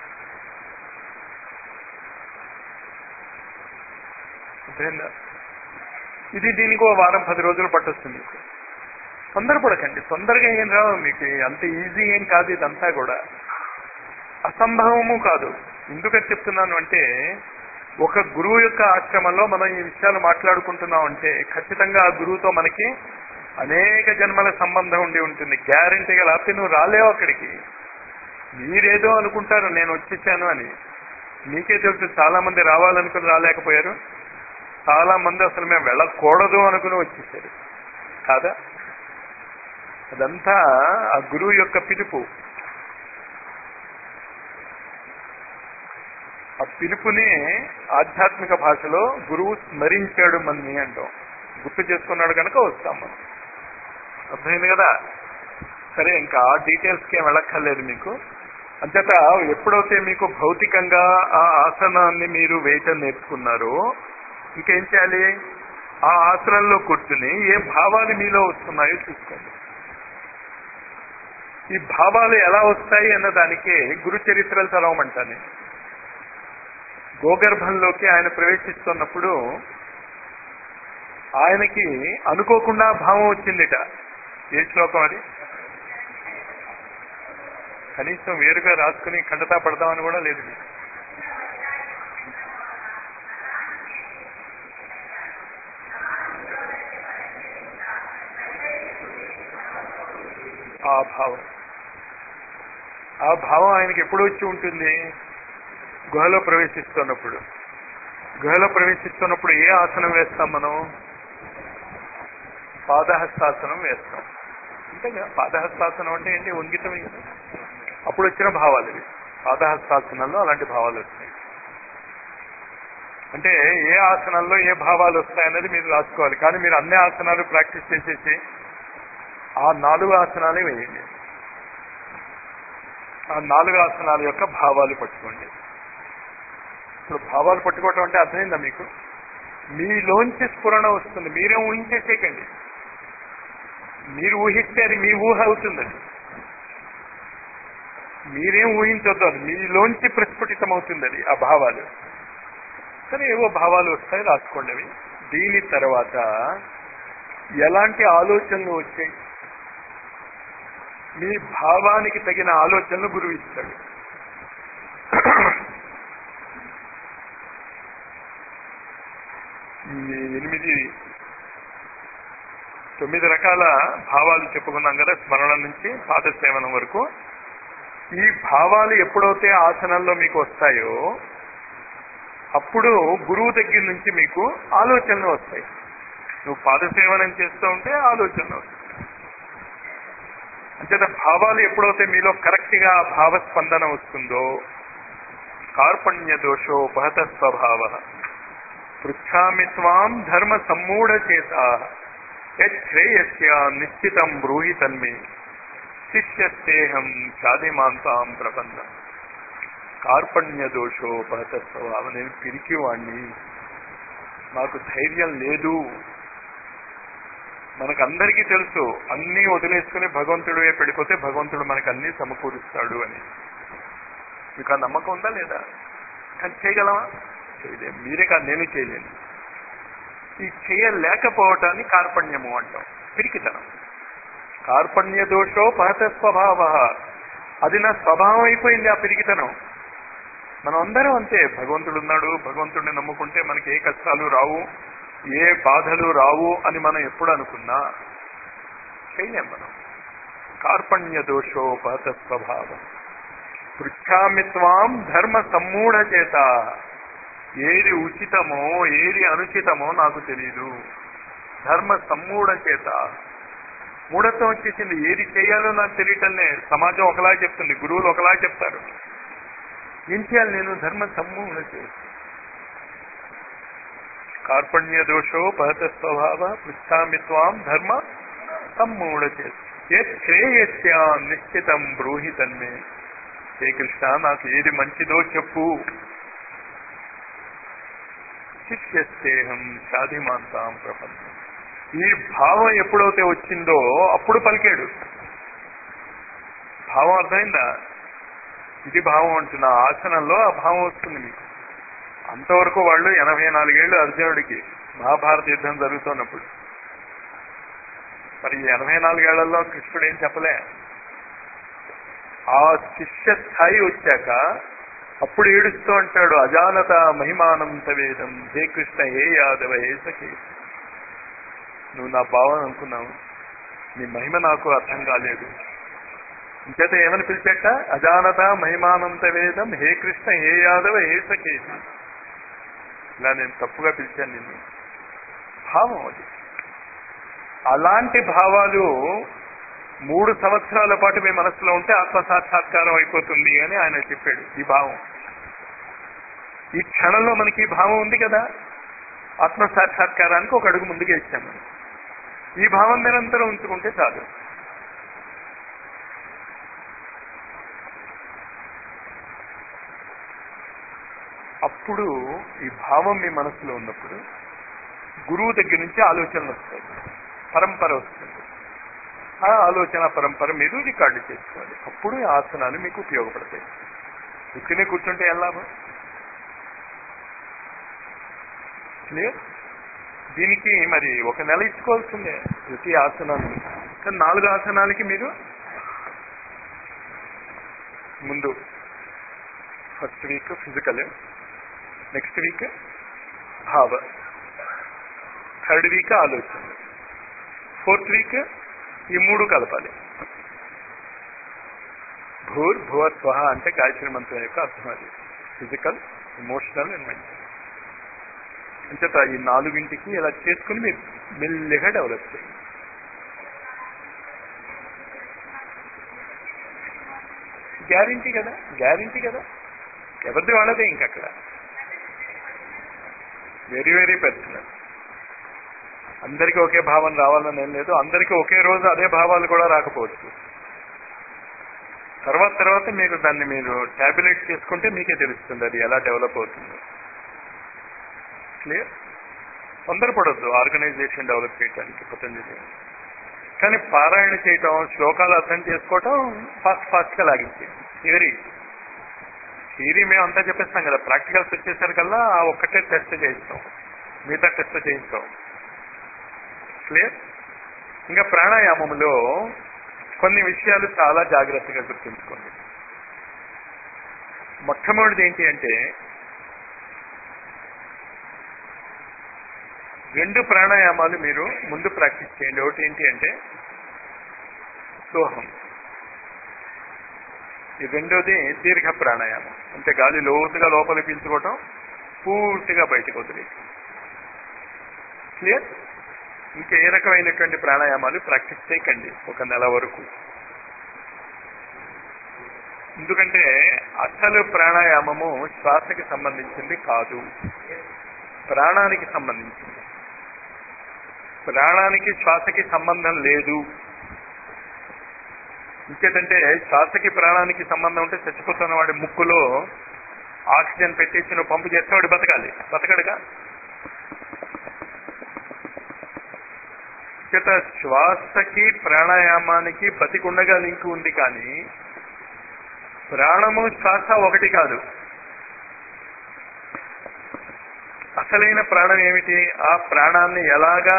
ఇది దీనికి ఓ వారం పది రోజులు పట్టొస్తుంది మీకు. తొందరపడకండి, తొందరగా ఏం రావు మీకు. అంత ఈజీ ఏం కాదు, ఇదంతా కూడా అసంభవము కాదు. ఎందుకని చెప్తున్నాను అంటే, ఒక గురువు యొక్క ఆశ్రమంలో మనం ఈ విషయాలు మాట్లాడుకుంటున్నాం అంటే ఖచ్చితంగా ఆ గురువుతో మనకి అనేక జన్మల సంబంధం ఉండి ఉంటుంది. గ్యారంటీగా. లేకపోతే నువ్వు రాలేవు అక్కడికి. మీరేదో అనుకుంటారు నేను వచ్చేసాను అని. మీకే తెలుసు చాలా మంది రావాలనుకుని రాలేకపోయారు, చాలా మంది అసలు మేము వెళ్ళకూడదు అనుకుని వచ్చేసారు కాదా. అదంతా ఆ గురువు యొక్క పిలుపు. ఆ పిలుపునే ఆధ్యాత్మిక భాషలో గురువు స్మరించాడు మన్ని అంటాం. గుర్తు చేసుకున్నాడు కనుక వస్తాం మనం. అర్థమైంది కదా? సరే, ఇంకా డీటెయిల్స్కి ఏం వెళ్ళక్కర్లేదు మీకు. అంచేత ఎప్పుడైతే మీకు భౌతికంగా ఆ ఆసనాన్ని మీరు వేయటం నేర్చుకున్నారో ఇంకేం చేయాలి? ఆ ఆసనంలో కూర్చుని ఏ భావాలు మీలో వస్తున్నాయో చూసుకోండి. ఈ భావాలు ఎలా వస్తాయి అన్న దానికే గురు చరిత్రలు చదవమంటాను. గోగర్భంలోకి ఆయన ప్రవేశిస్తున్నప్పుడు ఆయనకి అనుకోకుండా భావం వచ్చిందిట. ఏ శ్లోకం అది? కనీసం వేరుగా రాసుకుని ఖండతా పడదామని కూడా లేదు. ఆ భావం ఆ భావం ఆయనకి ఎప్పుడు వచ్చి ఉంటుంది? గుహలో ప్రవేశిస్తున్నప్పుడు. గుహలో ప్రవేశిస్తున్నప్పుడు ఏ ఆసనం వేస్తాం మనం? పాదహస్తాసనం వేస్తాం. అంతేగా? పాదహస్తాసనం అంటే ఏంటి? వంగితమే కదా. అప్పుడు వచ్చిన భావాలు ఇవి. పాదహస్తాసనంలో అలాంటి భావాలు వస్తాయి. అంటే ఏ ఆసనంలో ఏ భావాలు వస్తాయన్నది మీరు రాసుకోవాలి. కానీ మీరు అన్ని ఆసనాలు ప్రాక్టీస్ చేసేసి ఆ నాలుగు ఆసనాలే వేయండి. ఆ నాలుగు ఆసనాల యొక్క భావాలు పట్టుకోండి. ఇప్పుడు భావాలు పట్టుకోవటం అంటే అర్థమైందా మీకు? మీలోంచి స్ఫురణ వస్తుంది. మీరేం ఊహించేసేయకండి. మీరు ఊహిస్తే అది మీ ఊహ అవుతుందండి. మీరేం ఊహించొద్దు, అది మీలోంచి ప్రస్ఫుటితం అవుతుంది. అది ఆ భావాలు. సరే, ఏవో భావాలు వస్తాయి, రాసుకోండి అవి. దీని తర్వాత ఎలాంటి ఆలోచనలు వచ్చాయి? మీ భావానికి తగిన ఆలోచనలు గురువు ఇస్తాడు. ఎనిమిది తొమ్మిది రకాల భావాలు చెప్పుకున్నాం కదా, స్మరణ నుంచి పాదసేవనం వరకు. ఈ భావాలు ఎప్పుడైతే ఆసనంలో మీకు వస్తాయో అప్పుడు గురువు దగ్గర నుంచి మీకు ఆలోచనలు వస్తాయి. నువ్వు పాదసేవనం చేస్తూ ఉంటే ఆలోచనలు వస్తాయి. అంచేత భావాలు ఎప్పుడైతే మీలో కరెక్ట్ గా భావస్పందన వస్తుందో కార్పణ్య దోషోపహత స్వభావ పృచ్ఛామి త్వాం ధర్మ సమ్మూఢ చేత శ్రేయస్య నిశ్చితం బ్రూహి తన్మే శిష్యస్తేహం చాదిమాంతాం ప్రపన్న. కార్పణ్య దోషోపహత స్వభావ. నేను పిరికివాణ్ణి, నాకు ధైర్యం లేదు. మనకందరికీ తెలుసు అన్నీ వదిలేసుకుని భగవంతుడే పెడిపోతే భగవంతుడు మనకు అన్నీ సమకూరుస్తాడు అని. మీకు ఆ నమ్మకం ఉందా లేదా? కానీ చేయగలమా? చేయలేము. మీరే కాదు, నేను చేయలేను. ఈ చేయలేకపోవటాన్ని కార్పణ్యము అంటాం, పిరికితనం. కార్పణ్య దోషో పహత స్వభావ. అది నా స్వభావం అయిపోయింది ఆ పిరికితనం. మనం అందరం అంతే. భగవంతుడు ఉన్నాడు, భగవంతుడిని నమ్ముకుంటే మనకి ఏ కష్టాలు రావు, ఏ బాధలు రావు అని మనం ఎప్పుడు అనుకున్నా చేయలేం మనం. కార్పణ్య దోషోపహత స్వభావ పృచ్ఛామి త్వాం ధర్మ సమ్మూఢ చేత. ఏది ఉచితమో ఏది అనుచితమో నాకు తెలీదు. ధర్మ సమ్మూఢ చేత. మూఢత్వం వచ్చేసింది. ఏది చేయాలో నాకు తెలియటంలే. సమాజం ఒకలా చెప్తుంది, గురువులు ఒకలా చెప్తారు. ఏం చేయాలి నేను? ధర్మ సమ్మూఢ చేత. కార్పణ్య దోషో పహత స్వభావ పృచ్ఛామి త్వాం ధర్మ సమ్మూఢ చేత శ్రేయస్య నిశ్చితం బ్రూహి తన్మే. హే కృష్ణ, నాకు ఏది మంచిదో చెప్పు. శిష్యస్తేహం సాధిమాంతాం ప్రపంచం. ఈ భావం ఎప్పుడైతే వచ్చిందో అప్పుడు పలికాడు. భావం అర్థమైందా? ఇది భావం అంటున్నా. ఆసనంలో ఆ భావం వస్తుంది మీకు. అంతవరకు వాళ్ళు ఎనభై నాలుగేళ్లు అర్జునుడికి మహాభారత యుద్ధం జరుగుతున్నప్పుడు. మరి ఎనభై నాలుగేళ్లలో కృష్ణుడు ఏం చెప్పలే. ఆ శిష్య స్థాయి వచ్చాక అప్పుడు ఏడుస్తూ అంటాడు, అజానత మహిమానం తవేదం హే కృష్ణ హే యాదవ హే సఖీ. నువ్వు నా భావం అనుకున్నావు, నీ మహిమ నాకు అర్థం కాలేదు. ఇంచేత ఏమని పిలిచాట? అజానత మహిమానం తవేదం హే కృష్ణ హే యాదవ హే సఖీ. ఇలా నేను తప్పుగా పిలిచాను నిన్ను. భావం అది. అలాంటి భావాలు మూడు సంవత్సరాల పాటు మీ మనసులో ఉంటే ఆత్మసాక్షాత్కారం అయిపోతుంది అని ఆయన చెప్పాడు. ఈ భావం ఈ క్షణంలో మనకి ఈ భావం ఉంది కదా, ఆత్మ సాక్షాత్కారానికి ఒక అడుగు ముందుకు వేసాము. ఈ భావం నిరంతరం ఉంచుకుంటే చాలు. అప్పుడు ఈ భావం మీ మనసులో ఉన్నప్పుడు గురువు దగ్గర నుంచి ఆలోచనలు వస్తాయి, పరంపర వస్తుంది. ఆ ఆలోచన పరంపర మీరు రికార్డు చేసుకోవాలి. అప్పుడు ఈ ఆసనాలు మీకు ఉపయోగపడతాయి. ఉట్టినే కూర్చుంటే ఏం లాభం? క్లియర్? దీనికి మరి ఒక నెల ఇచ్చుకోవాల్సిందే ప్రతి ఆసనాన్ని. కానీ నాలుగు ఆసనాలకి మీరు ముందు first week physical, next week భావ, థర్డ్ వీక్ ఆలోచన, ఫోర్త్ వీక్ ఈ మూడు కలపాలి. భూర్ భువ స్వహ అంటే గాయత్రి మంత్రం యొక్క అర్థం. అది ఫిజికల్, ఎమోషనల్ అండ్ మెంటల్. అంచేత ఈ నాలుగింటికి ఇలా చేసుకుని మీరు మెల్లిగా డెవలప్ చేయండి. గ్యారంటీ కదా, గ్యారంటీ కదా, ఎవరిది వాళ్ళదే. ఇంకక్కడ వెరీ వెరీ పర్సనల్. అందరికీ ఒకే భావం రావాలని ఏం లేదు. అందరికీ ఒకే రోజు అదే భావాలు కూడా రాకపోవచ్చు. తర్వాత తర్వాత మీరు దాన్ని మీరు టాబ్యులేట్ చేసుకుంటే మీకే తెలుస్తుంది అది ఎలా డెవలప్ అవుతుందో. క్లియర్? తొందరపడొద్దు ఆర్గనైజేషన్ డెవలప్ చేయడానికి పతంజలి. కానీ పారాయణ చేయటం, శ్లోకాలు అర్థం చేసుకోవటం ఫాస్ట్ ఫాస్ట్గా లాగించేది. థియరీ థియరీ మేము అంతా చెప్పేస్తాం కదా, ప్రాక్టికల్స్ వచ్చేసరికల్లా ఆ ఒక్కటే టెస్ట్ చేయిస్తాం, మిగతా టెస్ట్ చేయిస్తాం. క్లియర్? ఇంకా ప్రాణాయామంలో కొన్ని విషయాలు చాలా జాగ్రత్తగా గుర్తుంచుకోండి. మొట్టమొదటిది ఏంటి అంటే, రెండు ప్రాణాయామాలు మీరు ముందు ప్రాక్టీస్ చేయండి. ఒకటి ఏంటి అంటే సోహం, ఈ రెండోది దీర్ఘ ప్రాణాయామం. అంటే గాలి లోతుగా లోపల పీల్చుకోవటం, పూర్తిగా బయటకు వదిలి. క్లియర్? ఇంకా ఏ రకమైనటువంటి ప్రాణాయామాలు ప్రాక్టీస్ చేయకండి ఒక నెల వరకు. ఎందుకంటే అసలు ప్రాణాయామము శ్వాసకి సంబంధించింది కాదు, ప్రాణానికి సంబంధించింది. ప్రాణానికి శ్వాసకి సంబంధం లేదు. ఇంకేంటంటే శ్వాసకి ప్రాణానికి సంబంధం ఉంటే చచ్చిపోతున్న వాడి ముక్కులో ఆక్సిజన్ పెట్టేసి నువ్వు పంపు చేస్తే వాడు బతకాలి, బతకడుగా. చేత శ్వాసకి ప్రాణాయామానికి బతికుండగా లింక్ ఉంది, కానీ ప్రాణము శ్వాస ఒకటి కాదు. అసలైన ప్రాణం ఏమిటి? ఆ ప్రాణాన్ని ఎలాగా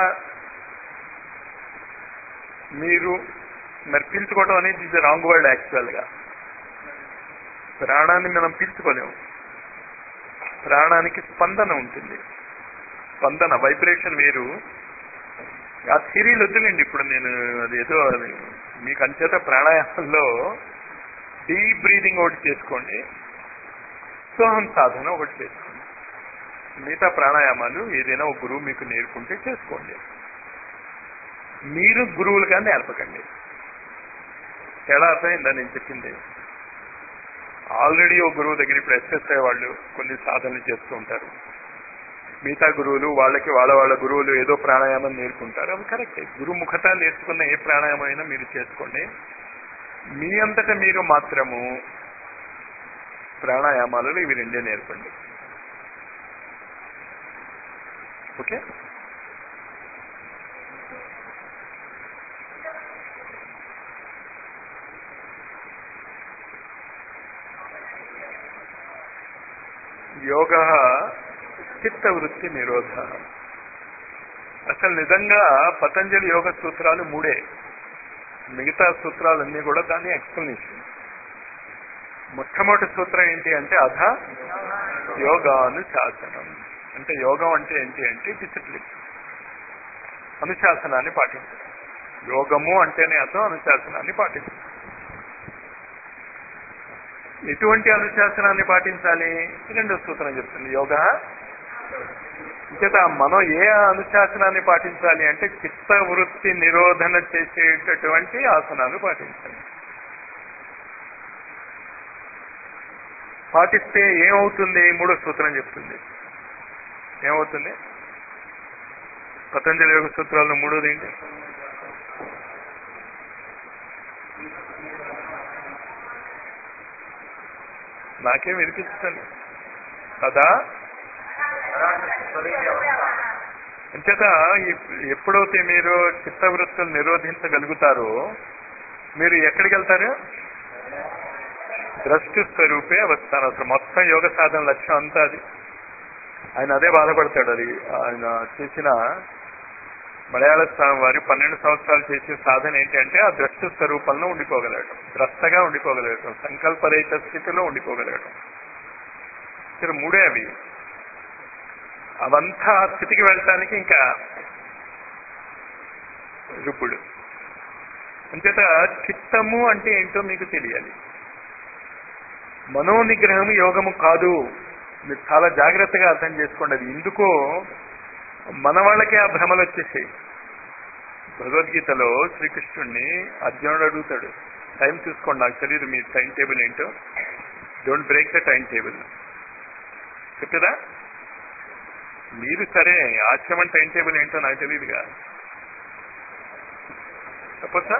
మీరు మరి పీల్చుకోవడం అనేది ఇది రాంగ్ వర్డ్. యాక్చువల్గా ప్రాణాన్ని మనం పీల్చుకోలేము. ప్రాణానికి స్పందన ఉంటుంది. స్పందన, వైబ్రేషన్ వేరు. ఆ థిరీలు వద్దులేండి ఇప్పుడు. నేను అది ఏదో అది మీకు అంచేత ప్రాణాయామంలో డీప్ బ్రీదింగ్ ఒకటి చేసుకోండి, సోహం సాధన ఒకటి చేసుకోండి. మిగతా ప్రాణాయామాలు ఏదైనా ఒక గురువు మీకు నేర్పుకుంటే చేసుకోండి. మీరు గురువులుగా నేర్పకండి. తేడా అర్థమైందా నేను చెప్పింది? ఆల్రెడీ ఒక గురువు దగ్గర ఇప్పుడు ఎస్ఎస్ఐ వాళ్ళు కొన్ని సాధనలు చేస్తూ ఉంటారు. మిగతా గురువులు వాళ్ళకి వాళ్ళ వాళ్ళ గురువులు ఏదో ప్రాణాయామం నేర్పుకుంటారు. అవి కరెక్టే. గురుముఖత నేర్చుకున్న ఏ ప్రాణాయామం అయినా మీరు చేసుకోండి. మీ అంతటా మీరు మాత్రము ప్రాణాయామాలలో ఇవి రెండే నేర్పండి. ఓకే? యోగ చిత్తవృత్తి నిరోధ. అసలు నిజంగా పతంజలి యోగ సూత్రాలు మూడే, మిగతా సూత్రాలన్నీ కూడా దాని ఎక్స్ప్లెనేషన్. మొట్టమొదటి సూత్రం ఏంటి అంటే అధ యోగానుశాసనం. అంటే యోగం అంటే ఏంటి అంటే డిసిప్లిన్, అనుశాసనాన్ని పాటించడం. యోగము అంటేనే అర్థం అనుశాసనాన్ని పాటించడం. ఎటువంటి అనుశాసనాన్ని పాటించాలి? రెండో సూత్రం చెప్తుంది, యోగ. ఇంకేత మనం ఏ అనుశాసనాన్ని పాటించాలి అంటే చిత్తవృత్తి నిరోధన చేసేటటువంటి ఆసనాలు పాటించాలి. పాటిస్తే ఏమవుతుంది? మూడో సూత్రం చెప్తుంది. ఏమవుతుంది? పతంజలి యోగ సూత్రాల్లో మూడోది ఏంటి? నాకేం వినిపిస్తుంది కదా. అంచేత ఎప్పుడైతే మీరు చిత్తవృత్తులు నిరోధించగలుగుతారో మీరు ఎక్కడికి వెళ్తారు? ద్రష్టు స్వరూపే అవస్థానం. అసలు మొత్తం యోగ సాధన లక్ష్యం అంతా అది. ఆయన అదే బాధపడతాడు. అది ఆయన చేసిన మలయాళ స్వామి వారి పన్నెండు సంవత్సరాలు చేసే సాధన ఏంటంటే ఆ ద్రష్టు స్వరూపంలో ఉండిపోగలగడం, ద్రష్టగా ఉండిపోగలగడం, సంకల్పరహిత స్థితిలో ఉండిపోగలగడం. ఇక్కడ మూడే అవి. అవంతా ఆ స్థితికి వెళ్ళటానికి ఇంకా రూపుడు. అంచేత చిత్తము అంటే ఏంటో మీకు తెలియాలి. మనోనిగ్రహము యోగము కాదు. మీరు చాలా జాగ్రత్తగా అర్థం చేసుకోండి. అది ఎందుకో మన వాళ్ళకే ఆ భ్రమలు వచ్చేసాయి. భగవద్గీతలో శ్రీకృష్ణుడిని అర్జునుడు అడుగుతాడు, టైం చూసుకోండి, నాకు తెలియదు మీ టైం టేబుల్ ఏంటో, don't break the time table చెప్పేదా? మీరు సరే, ఆశ్రమం టైం టేబుల్ ఏంటో నాకు తెలియదుగా, చెప్పొచ్చా?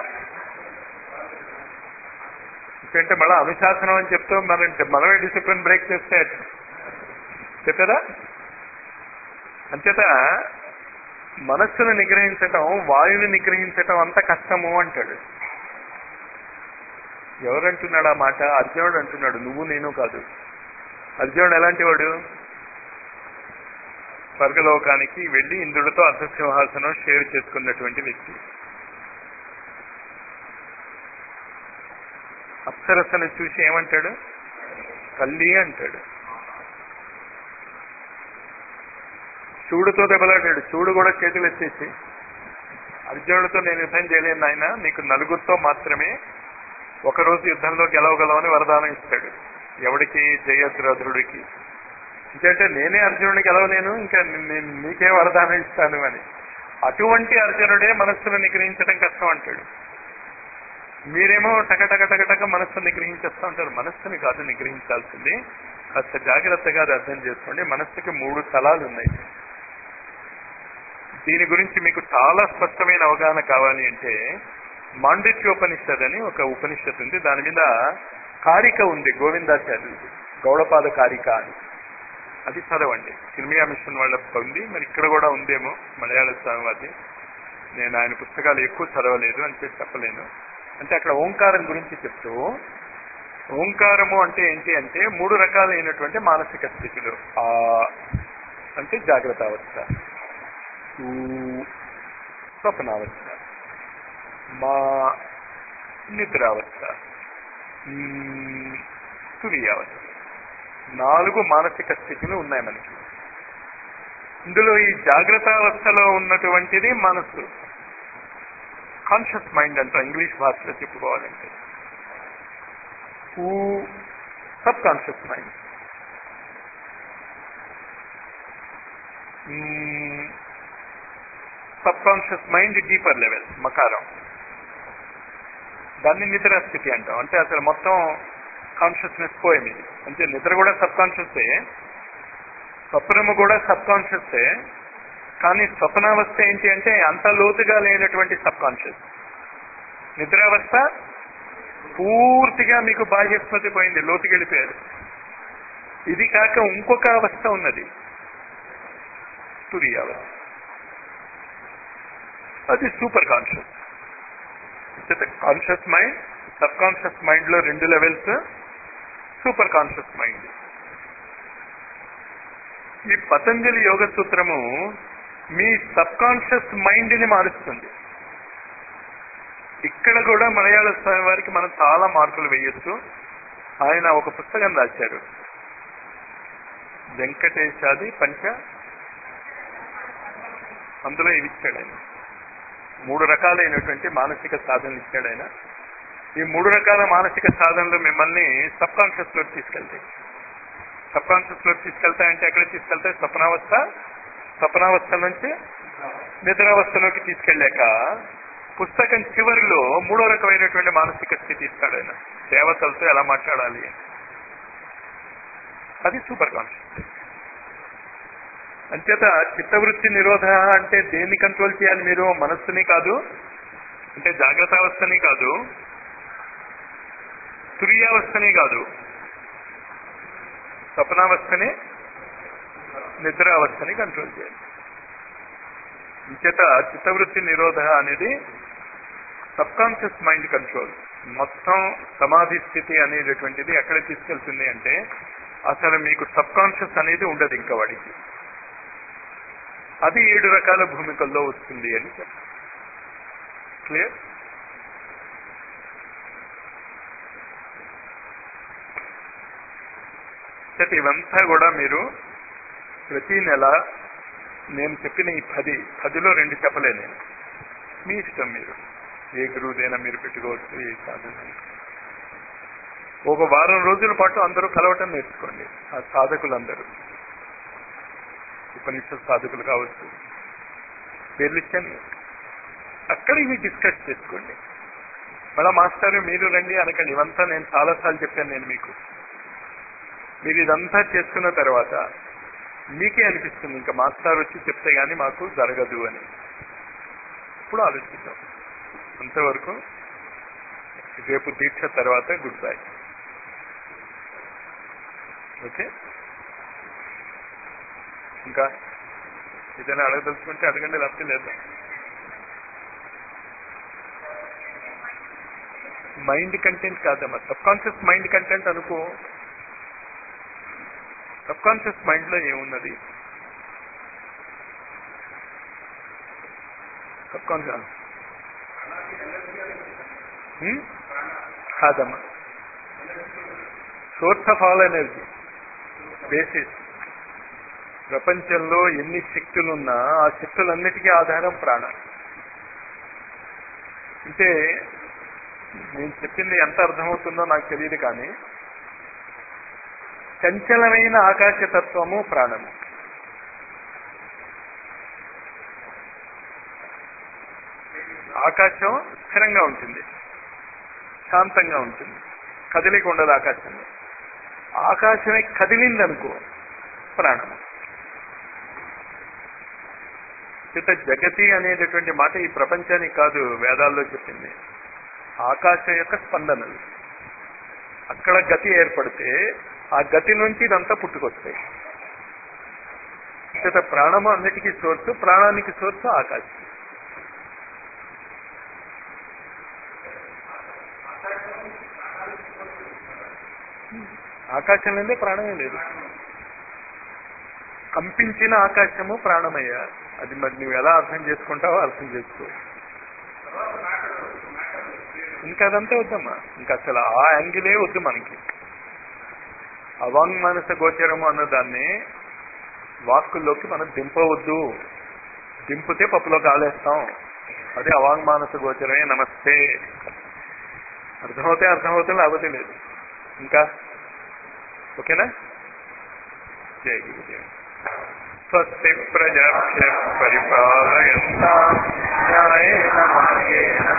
ఎందుకంటే మళ్ళీ అనుశాసనం అని చెప్తూ మనం మనమే డిసిప్లిన్ బ్రేక్ చేస్తే చెప్పేదా? అంచేత మనస్సును నిగ్రహించటం, వాయువుని నిగ్రహించటం అంత కష్టము అంటాడు. ఎవరంటున్నాడు ఆ మాట? అర్జునుడు అంటున్నాడు, నువ్వు నేను కాదు. అర్జునుడు ఎలాంటి వాడు? స్వర్గలోకానికి వెళ్లి ఇంద్రుడితో అర్ధసింహాసనం షేర్ చేసుకున్నటువంటి వ్యక్తి. అప్సరసను చూసి ఏమంటాడు? తల్లి అంటాడు. శివుడితో దెబ్బలాడాడు. శివుడు కూడా చేతులు ఎత్తేసి అర్జునుడితో నేను యుద్ధం చేయలేను నాయన, నీకు నలుగురితో మాత్రమే ఒకరోజు యుద్ధంలో గెలవగలవని వరదానం ఇస్తాడు. ఎవడికి? జయద్రథుడికి. ఎందుకంటే నేనే అర్జునుడిని గెలవలేను, ఇంకా నీకే వరదానం ఇస్తాను అని. అటువంటి అర్జునుడే మనస్సును నిగ్రహించడం కష్టం అంటాడు. మీరేమో టకటక టకటక మనస్సును నిగ్రహించేస్తూ ఉంటారు. మనస్సుని కాదు నిగ్రహించాల్సింది. కాస్త జాగ్రత్తగా అది అర్థం చేసుకోండి. మనస్సుకి మూడు తలాలు ఉన్నాయి. దీని గురించి మీకు చాలా స్పష్టమైన అవగాహన కావాలి అంటే మాండిత్యోపనిషత్ అని ఒక ఉపనిషత్తు ఉంది. దాని మీద కారిక ఉంది గోవిందాచార్యుడు, గౌడపాద కారిక అని. అది చదవండి. చిన్మయ మిషన్ వాళ్ళ ఉంది, మరి ఇక్కడ కూడా ఉందేమో మలయాళ స్వామి వారిది. నేను ఆయన పుస్తకాలు ఎక్కువ చదవలేదు అని చెప్పి చెప్పలేను. అంటే అక్కడ ఓంకారం గురించి చెప్తూ, ఓంకారము అంటే ఏంటి అంటే మూడు రకాలైనటువంటి మానసిక స్థితులు. ఆ అంటే జాగ్రత్త అవస్థ, స్వప్నావస్థ, మా నిద్రావస్థ, తురియావస్థ. నాలుగు మానసిక స్థితులు ఉన్నాయి మనకి. ఇందులో ఈ జాగ్రత్త అవస్థలో ఉన్నటువంటిది మనస్సు, కాన్షియస్ మైండ్ అంట ఇంగ్లీష్ భాషలో చెప్పుకోవాలంటే. Subconscious mind, subconscious mind deeper level మకారం, దాన్ని నిద్ర స్థితి అంటాం. అంటే అసలు మొత్తం కాన్షియస్నెస్ పోయింది. అంటే నిద్ర కూడా సబ్ కాన్షియసే, స్వప్నము కూడా సబ్ కాన్షియసే. కానీ స్వప్నావస్థ ఏంటి అంటే అంత లోతుగా లేనటువంటి సబ్ కాన్షియస్. నిద్రావస్థ పూర్తిగా మీకు బాహ్యస్మృతి పోయింది, లోతుకి వెళ్ళిపోయారు. ఇది కాక ఇంకొక అవస్థ ఉన్నది, తురియావస్థ. అది super conscious. Conscious mind, subconscious mind లో రెండు లెవెల్స్, సూపర్ కాన్షియస్ మైండ్. ఈ పతంజలి యోగ సూత్రము మీ సబ్ కాన్షియస్ మైండ్ ని మారుస్తుంది. ఇక్కడ కూడా మలయాళ స్వామి వారికి మనం చాలా మార్కులు వేయొచ్చు. ఆయన ఒక పుస్తకం రాశారు, వెంకటేశాది పంచ. అందులో ఇది ఇచ్చాడు ఆయన. మూడు రకాలైనటువంటి మానసిక సాధనలు ఇచ్చాడు ఆయన. ఈ మూడు రకాల మానసిక సాధనలు మిమ్మల్ని సబ్ కాన్షియస్ లోకి తీసుకెళ్తాయి. సబ్ కాన్షియస్ లోకి తీసుకెళ్తాయంటే ఎక్కడ తీసుకెళ్తాయి? స్వప్నావస్థ, స్వప్నావస్థ నుంచి నిద్రావస్థలోకి తీసుకెళ్ళాక పుస్తకం చివరిలో మూడో రకమైనటువంటి మానసిక స్థితి ఇస్తాడు ఆయన. దేవతలతో ఎలా మాట్లాడాలి. అది సూపర్ కాన్షియస్. అంచేత చిత్తవృత్తి నిరోధ అంటే దేన్ని కంట్రోల్ చేయాలి మీరు? మనస్సుని కాదు, అంటే జాగ్రత్త అవస్థని కాదు, తురియావస్థని కాదు, స్వప్నావస్థని, నిద్రావస్థని కంట్రోల్ చేయాలి. అంచేత చిత్తవృత్తి నిరోధ అనేది సబ్ కాన్షియస్ మైండ్ కంట్రోల్. మొత్తం సమాధి స్థితి అనేటటువంటిది ఎక్కడ తీసుకెళ్తుంది అంటే అసలు మీకు సబ్ కాన్షియస్ అనేది ఉండదు ఇంకా వాడికి. అది ఏడు రకాల భూమికల్లో వస్తుంది అని చెప్తారు. క్లియర్? ఇవంతా కూడా మీరు ప్రతి నెల నేను చెప్పిన ఈ పది పదిలో రెండు చెప్పలే నేను, మీ ఇష్టం, మీరు ఏ గురువుదైనా మీరు పెట్టుకోవచ్చు, ఏ సాధన. ఒక వారం రోజుల పాటు అందరూ కలవటం నేర్చుకోండి. ఆ సాధకులందరూ ఉపనిషత్ సాధకులు కావచ్చు, పేర్లు ఇచ్చాను, అక్కడ ఇవి డిస్కస్ చేసుకోండి. మళ్ళా మాస్టారు మీరు రండి అనకండి. ఇవంతా నేను చాలాసార్లు చెప్పాను నేను మీకు. మీరు ఇదంతా చేసుకున్న తర్వాత మీకే అనిపిస్తుంది ఇంకా మాస్టర్ వచ్చి చెప్తే గానీ మాకు జరగదు అని. ఇప్పుడు ఆలోచిద్దాం. అంతవరకు రేపు దీక్ష తర్వాత గుడ్ బై. ఓకే? ఇంకా ఏదైనా అడగదలుచుకుంటే అడగండి, లేకపోతే లేదా. మైండ్ కంటెంట్ కాదమ్మా, సబ్ కాన్షియస్ మైండ్ కంటెంట్ అనుకో. సబ్ కాన్షియస్ మైండ్ లో ఏమున్నది? సబ్ కాన్షియస్ కాదమ్మా, source of all energy, basis. ప్రపంచంలో ఎన్ని శక్తులున్నా ఆ శక్తులన్నిటికీ ఆధారం ప్రాణం. అంటే నేను చెప్పింది ఎంత అర్థమవుతుందో నాకు తెలియదు, కానీ చంచలమైన ఆకాశతత్వము ప్రాణము. ఆకాశం స్థిరంగా ఉంటుంది, శాంతంగా ఉంటుంది, కదిలిక ఉండదు ఆకాశంలో. ఆకాశమే కదిలిందనుకో ప్రాణము. చేత జగతి అనేటటువంటి మాట ఈ ప్రపంచానికి కాదు, వేదాల్లో చెప్పింది. ఆకాశం యొక్క స్పందనలు, అక్కడ గతి ఏర్పడితే ఆ గతి నుంచి ఇదంతా పుట్టుకొస్తాయి. చేత ప్రాణము అన్నిటికీ సోర్సు, ప్రాణానికి సోర్సు ఆకాశం. ఆకాశంలోనే ప్రాణమే లేదు. కంపించిన ఆకాశము ప్రాణమయ్యా. అది మరి నువ్వు ఎలా అర్థం చేసుకుంటావో అర్థం చేసుకో. ఇంకా అదంతా వద్దమ్మా, ఇంకా అసలు ఆ యాంగిలే వద్దు మనకి. అవాంగ్ మానస గోచరము అన్నదాన్ని వాక్కుల్లోకి మనం దింపవద్దు. దింపితే పప్పులో కాలేస్తాం. అదే అవాంగ్ మానస గోచరమే. నమస్తే. అర్థమవుతే అర్థమవుతే, లేకపోతే లేదు. ఇంకా ఓకేనా? జై గురుదేవ్. స్వస్తి ప్రజాభ్యః పరిపాలయంతాం న్యాయేన మార్గేణ